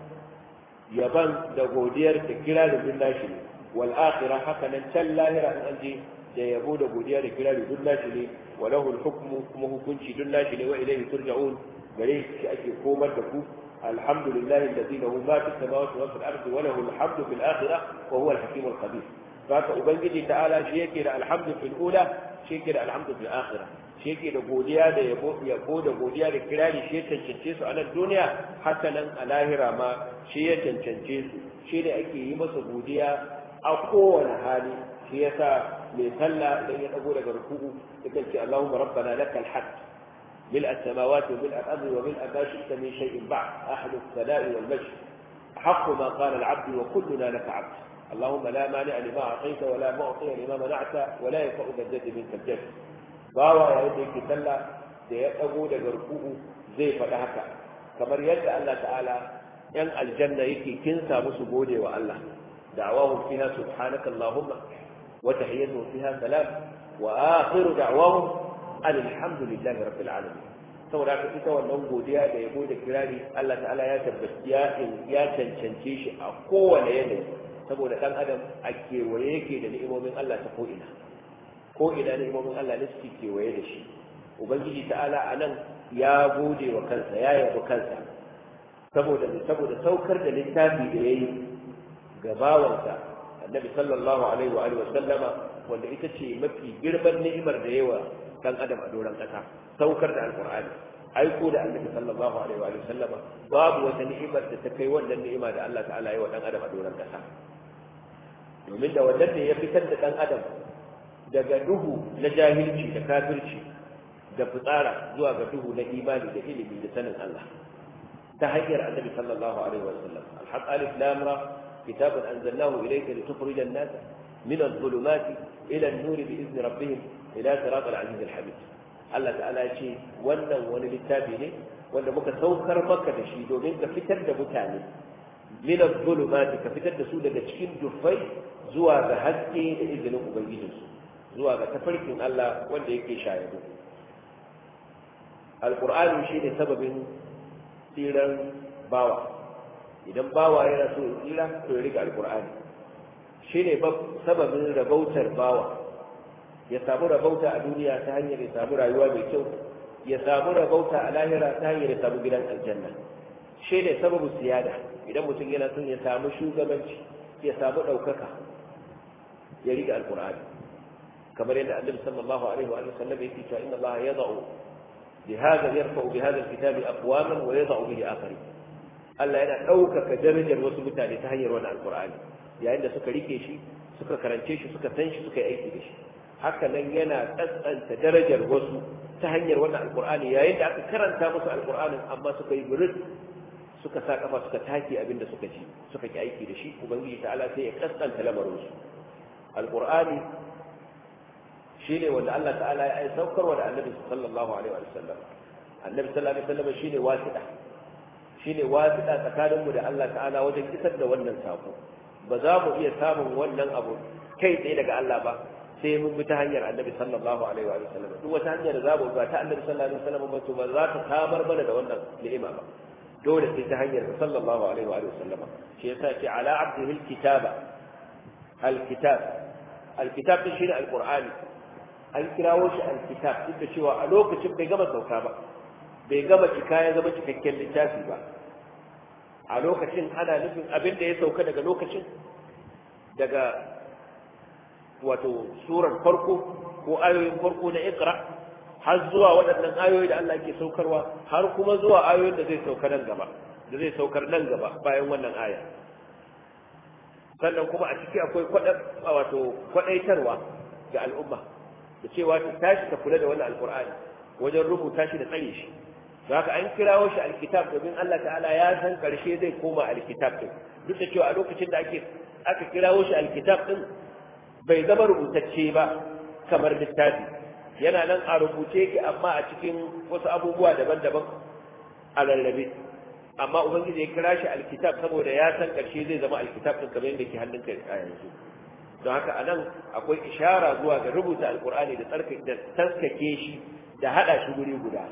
yaban da godiyar da kira da nashi ne wal akhirah haka nan can lahira in an je da yabo da godiya da kira da nashi ne wa lahu al-hukmu kuma hukunci nashi ne wa ilayhi turja'un gare shi ake komar da ku الحمد لله الذي له ما في السماوات وفي الأرض وله الحمد في الآخرة وهو الحكيم الخبير فأبنجي تعالى شيء الحمد في الأولى شيء الحمد في الآخرة شيء بوديا يبود بوديا لكلال شيء تنشنشيس على الدنيا حتى لن الاهرة ما شيء تنشنشيس شيء أكي يمس بوديا أقوى حالي شيء مثلا لن يقول لك ركوه يقول اللهم ربنا لك الحمد ملء السماوات وملء الأرض وملء ما شئت من شيء بعد أحد الثناء والمجد حق ما قال العبد وكلنا لك عبد اللهم لا مانع لما أعطيت ولا معطي لما منعت ولا ينفع ذا الجد منك الجد باوا يا يدي كتلا da ya dago daga ruku'u zai faɗi haka kamar yadda Allah ta'ala yan aljanna yake kinsa musu gode wa Allah da'awahum fiha subhanaka allahumma wa tahiyyatuhum fiha salam wa akhiru da'wahum alhamdulillahi rabbil alamin saboda haka ita wannan godiya da yabo da kirari Allah ta'ala ya tabbata ya cancance shi a kowane yanayi saboda dan adam a kewaye yake da ni'imomin Allah ta ko ina ni'imomin Allah ne suke kewaye da shi ubangiji ta'ala anan ya gode wa kansa ya yabo kansa saboda saukar da littafi da yayi ga bawansa annabi sallallahu alaihi wa alihi wa sallama wanda ita ce mafi girman ni'imar da yawa dan adam a doron kasa saukar da alqur'ani aiko da annabi sallallahu alaihi wa alihi wa sallama babu wata ni'imar da ta kai wannan ni'ima da Allah ta'ala ya wa dan adam a doron kasa domin da wannan ne ya fitar da dan adam daga duhu na jahilci da kafirci da fitsara zuwa ga duhu na imani da ilimi da sanin Allah ta hanyar annabi sallallahu alaihi wa sallam al-haq alif lam ra kitabun anzalnahu ilayka litukhrij an-nas min adh-dhulumati ila an-nur bi izni rabbihim ila sirat al-aziz al-hamid Allah ta'ala ya ce wannan wani littafi ne wanda muka saukar maka da shi domin ka fitar da mutane min adh-dhulumati ka fitar da su daga cikin dufai zuwa ga haske da izinin ubangijinsu zuwa ga tafarkin Allah wanda yake shayabu alqur'ani shi ne sababin tsiran bawa idan bawa yana so ya tsira to ya riga alqur'ani shi ne sababin rabautar bawa ya samu rabauta a duniya ta hanyar ya samu rayuwa mai kyau ya samu rabauta a lahira ta hanyar ya samu gidan aljanna shi ne sababin siyada idan mutum yana son ya samu shugabanci ya samu ɗaukaka ya riga alqur'ani kamar yadda annabi sallallahu alaihi wa sallam yake cewa inna allaha yad'u بهذا يرفع بهذا الكتاب أقواما ويضع به آخرين Allah yana ɗaukaka darajar wasu mutane ta hanyar wannan alƙur'ani yayin da suka rike shi suka karance shi suka san shi suka yi aiki da shi haka nan yana tsantsanta darajar wasu ta hanyar wannan alƙur'ani yayin da aka karanta musu alƙur'anin amma suka yi burin suka sa kafa suka take abin da suka ji suka ki aiki da shi ubangiji ta'ala sai ya kaskanta lamarin su alƙur'ani shine wanda Allah ta'ala ya saukarwa da annabi sallallahu alaihi wa sallam annabi sallallahu alaihi wa sallam shine wasiɗa tsakaninmu da Allah ta'ala wajen kisar da wannan sako ba za mu iya samun wannan abu kai tsaye daga Allah ba sai mun bi ta hanyar annabi sallallahu alaihi wa sallam duk wata hanyar da za mu ba ta annabi sallallahu alaihi wa sallam ba to ba za ta samar mana da wannan ni'ima ba dole sai ta hanyar sallallahu alaihi wa sallam shi yasa ce ala abdihi alkitab shine alqur'ani an kirawo shi alkitab duk da cewa a lokacin bai gama sauka ba bai gama cika ya zama cikakken littafi ba a lokacin ana nufin abin da ya sauka daga lokacin daga wato surar farko ko ayoyin farko na iqra har zuwa waɗannan ayoyi da Allah ke saukarwa har kuma zuwa ayoyin da zai sauka nan gaba da zai saukar nan gaba bayan wannan aya sannan kuma a ciki akwai kwaɗaitarwa ga al'umma da cewa ta tashi ta kula da wannan alqur'ani wajen rubuta shi da tsare shi haka an kirawo shi alkitab domin Allah ta'ala ya san karshe zai koma alkitab din duk da cewa a lokacin da aka kirawo shi alkitab din bai zama rubutacce ba kamar littafi yana nan a rubuce yake amma a cikin wasu abubuwa daban-daban a lallabe amma ubangiji ya kira shi alkitab saboda ya san karshe zai zama alkitab din kamar yadda ke hannunka a yanzu don haka anan akwai ishara zuwa ga rubuta alqur'ani da tsarkake shi da hada shi guri guda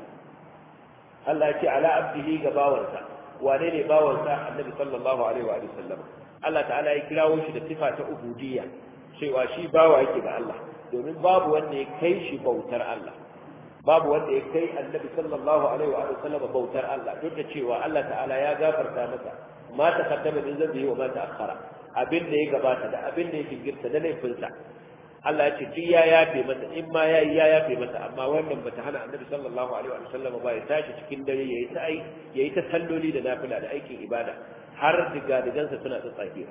Allah ya ce ala abdihi ga bawansa wane ne bawansa annabi sallallahu alaihi wa sallam Allah ta'ala ya kirawo shi da sifa ta ubudiyya cewa shi bawa yake ga Allah domin babu wanda ya kai shi bautar Allah babu wanda ya kai annabi sallallahu alaihi wa sallam bautar Allah duk da cewa Allah ta'ala ya gafarta masa ma taqaddama min dhanbihi wa ma ta'akhkhara abin da ya gabata da abin da ya jinkirta da laifinsa Allah ya ce duk ya yafe masa in ma yayi ya yafe masa amma wannan bata hana annabi sallallahu alaihi wa sallam ba ya tashi cikin dare yayi ta salloli da nafila da aikin ibada har digadigansa suna tsatsake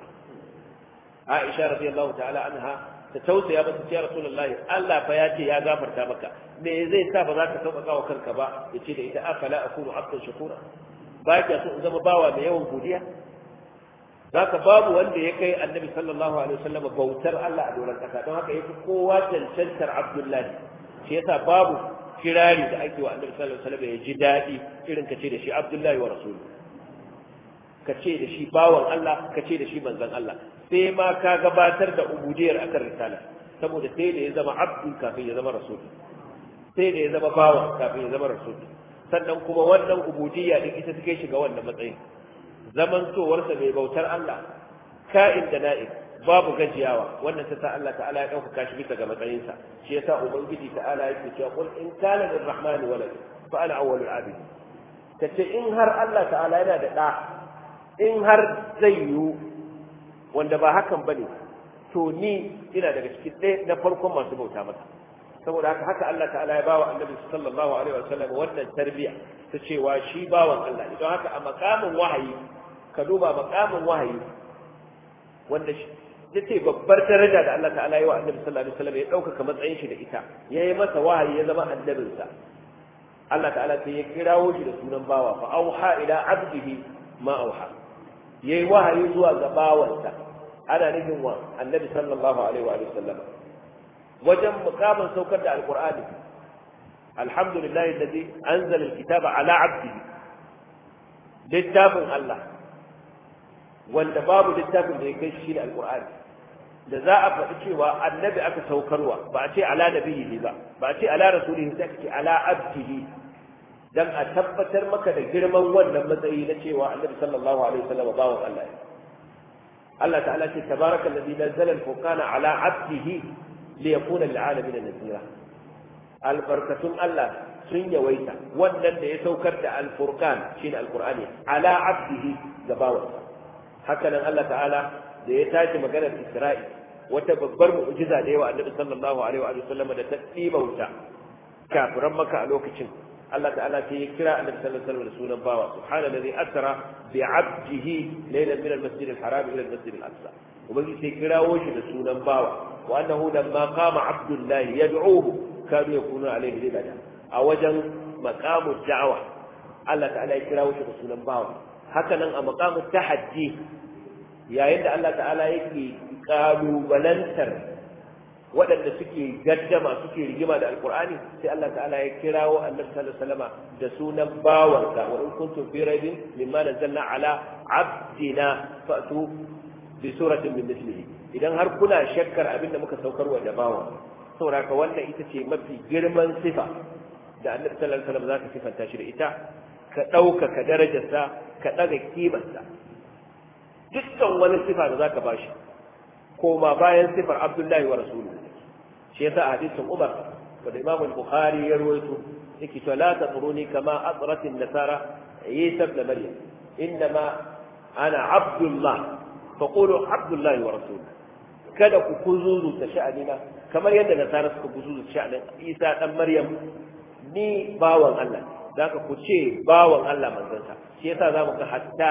Aisha radiyallahu ta'ala anha ta tausaya masa ya Rasulullahi Allah fa ya ce ya gafarta maka me zai sa ba za ka sauƙaƙa wa kanka ba yace da ita afala akunu abdan shakura ba ka so in zama bawa mai yawan godiya zaka babu wanda ya kai annabi sallallahu alaihi wasallam bautar Allah a doron kasa don haka yafi kowa cancantar Abdullahi shi yasa babu kirari da ake wa annabi sallallahu alaihi wasallam ya ji dadi irin kace da shi Abdullahi wa rasuluhu kace da shi bawan Allah kace da shi manzon Allah sai ma ka gabatar da ubudiyar akan risala saboda sai da ya zama abdu kafin ya zama rasul sai da ya zama bawa kafin ya zama rasul sannan kuma wannan ubudiyya din ita take shiga wannan matsayin zamantowarsa mai bautar Allah ka'in da na'in babu gajiyawa wannan ta sa Allah ta'ala ya dauka shi bisa ga matsayinsa shi yasa ubangiji ta'ala yake cewa qul in kana lirrahmani walad fa ana awwalul abid kace in har Allah ta'ala yana da da in har zai yiwu wanda ba hakan bane to ni ina daga cikin ɗaya na farkon masu bauta masa saboda haka Allah ta'ala ya bawa annabi sallallahu alaihi wasallam wannan tarbiya ta cewa shi bawan Allah ne don haka a makamin wahayi ka duba makamin wahayi wanda yace babbar daraja da Allah ta'ala ya wa annabi sallallahu alaihi wasallam ya dauka matsayin shi da ita yayi masa wahayi ya zama annabinsa Allah ta'ala sai ya kirawo shi da sunan bawa fa auha ila abdihi ma auha yayi wahayi zuwa ga bawansa ana nufin wa annabi sallallahu alaihi wa sallam wajen mukamin saukar da alqur'ani alhamdulillah alladhi anzala alkitaba ala abdihi littafin Allah wanda babu littafin da ya kai shi da alqur'ani da za a faɗi cewa annabi aka saukarwa ba a ce ala nabiyyi ba ba a ce ala rasulihi sai aka ce ala abdihi dan a tabbatar maka da girman wannan matsayi na cewa annabi sallallahu alaihi wasallam bawan Allah ne Allah ta'ala ce tabaraka alladhi nazzala al-furqana ala 'abdihi liyakuna lil'alamin nadhira albarkatun Allah sun yawaita wannan da ya saukar da al-furqan shine al-qur'ani ala 'abdihi ga bawansa haka nan Allah ta'ala da ya tashi maganar Isra'i wata babbar mu'jiza da yawa annabi sallallahu alaihi wa sallam da ta tsibauta kafiran maka a lokacin Allah ta'ala sai ya kira annabi sallallahu alaihi wasallam da sunan bawa subhanallazi asra bi 'abdihi laylan min al-masjid al-haram ila al-masjid al-aqsa ubangi sai kirawo shi da sunan bawa wa annahu lamma qama 'abdullahi yad'uhu kanu yakunu alayhi libada a wajen maqamu da'wa Allah ta'ala ya kirawo shi da sunan bawa haka nan a maqamu tahaddi yayin da Allah ta'ala yake kalubalantar waɗanda suke gaddama suke rigima da alkur'ani sai Allah ta'ala ya kirawo annabi sallallahu alaihi wasallam da sunan bawansa wa in kuntum fi raibin mimma nazzalna ala abdina fa'tu bi suratin min mithlihi idan har kuna shakkar abinda muka saukarwa da bawa saboda wannan ita ce mafi girman sifa da annabi sallallahu alaihi wasallam zaka sifanta shi da ita ka ɗaukaka darajarsa ka ɗaga kimarsa dukkan wani sifa da zaka bashi koma bayan sifar Abdullahi wa rasuluhu shi yasa hadisin Umar wanda Imam al-Bukhari ya rawaito yake cewa la tatruni kama atrat an-nasara Isa ibn Maryam inma ana Abdullah faqulu Abdullahi wa rasuluhu kada ku kuzuzu ta sha'anina kamar yadda nasara suka kuzuzu sha'anin Isa dan Maryam ni bawan Allah zaka ku ce bawan Allah manzansa shi yasa zamu ga hatta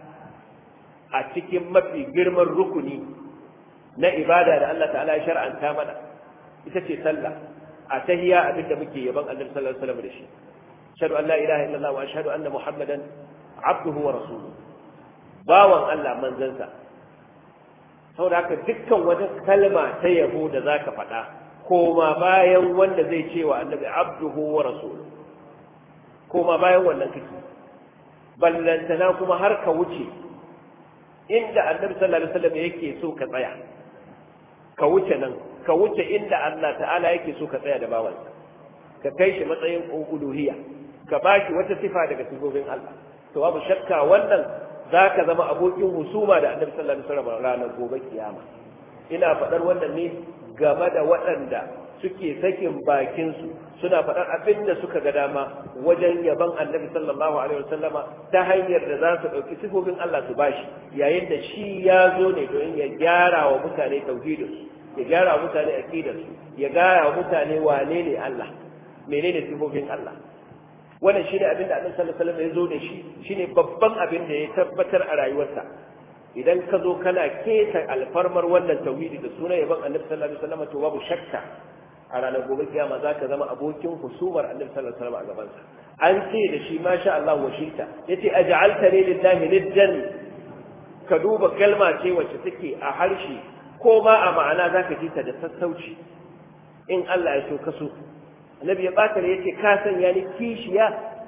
a cikin mafi girman rukuni na ibada da Allah ta'ala ya shar'anta mana ita ce sallah a tahiyya abinda muke yaban Annabi sallallahu alaihi wasallam da shi ashhadu an la ilaha illallah wa ashhadu anna muhammadan abduhu wa rasuluhu bawan Allah manzansa saboda haka dukkan wata kalma ta yabo da zaka faɗa koma bayan wanda zai ce wa Annabi abduhu wa rasuluhu koma bayan wannan kake ballantana kuma har ka wuce inda Annabi sallallahu alaihi wasallam yake so ka tsaya ka wuce nan ka wuce inda Allah ta'ala yake so ka tsaya da bawansa ka kai shi matsayin uluhiyya ka bashi wata sifa daga sifofin Allah to babu shakka wannan zaka zama abokin husuma da Annabi sallallahu alaihi wasallam ranar gobe kiyama ina faɗar wannan ne game da waɗanda suke sakin bakin su suna faɗar abin da suka ga dama wajen yaban Annabi sallallahu alaihi wasallama ta hanyar da za su ɗauki sifofin Allah su bashi yayin da shi ya zo ne don ya gyara wa mutane tauhidinsu ya gyara wa mutane aqidarsu ya gyara wa mutane wane ne Allah menene sifofin Allah wannan shine abin da Annabi sallallahu alaihi wasallam ya zo da shi shine babban abin da ya tabbatar a rayuwarsa idan ka zo kana keta alfarmar wannan tauhidi da sunan yaban Annabi sallallahu alaihi wasallam to babu shakka a ranar gobe kiyama za ka zama abokin husumar Annabi sallallahu alaihi wasallam a gabansa an ce da shi masha Allah wa shita yace aj'altani lillahi niddan ka duba kalma ce wacce take a harshe ko ma a ma'ana zaka ji ta da sassauci in Allah ya so ka so Annabi ya bata da yace ka sanya ni kishiya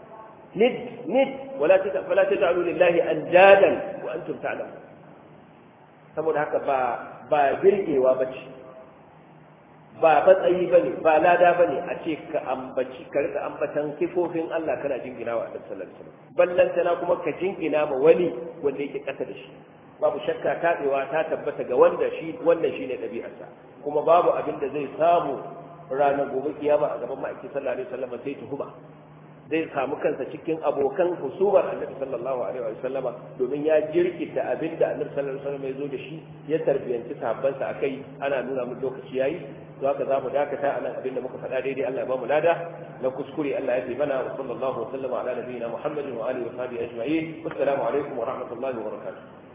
nid wala taj'alu lillahi andadan wa antum ta'lamun saboda haka ba birgewa bace ba matsayi bane ba lada bane a ce ka ambaci ka rika ambatan sifofin Allah kana jingina wa Annabi sallallahu alaihi wasallam ballantana kuma ka jingina ma wani wanda yake kasa da shi babu shakka tabewa ta tabbata ga wanda shi wannan shine dabi'arsa kuma babu abin da zai samu ranar gobe kiyama a gaban ma'aikin sallallahu alaihi wasallam sai tuhuma zai samu kansa cikin abokan husumar annabi sallallahu alaihi wa sallama domin ya jirkita abin da annabi sallallahu alaihi wa sallama ya zo da shi ya tarbiyanci sahabbansa akai ana nuna mun lokaci yayi to haka za mu dakata a nan abin da muka faɗa daidai Allah ya ba mu lada na kuskure Allah ya fi mana wa sallallahu wa sallama ala nabiyyina Muhammadin wa alihi wa sahbihi ajma'in assalamu alaikum wa rahmatullahi wa barakatuh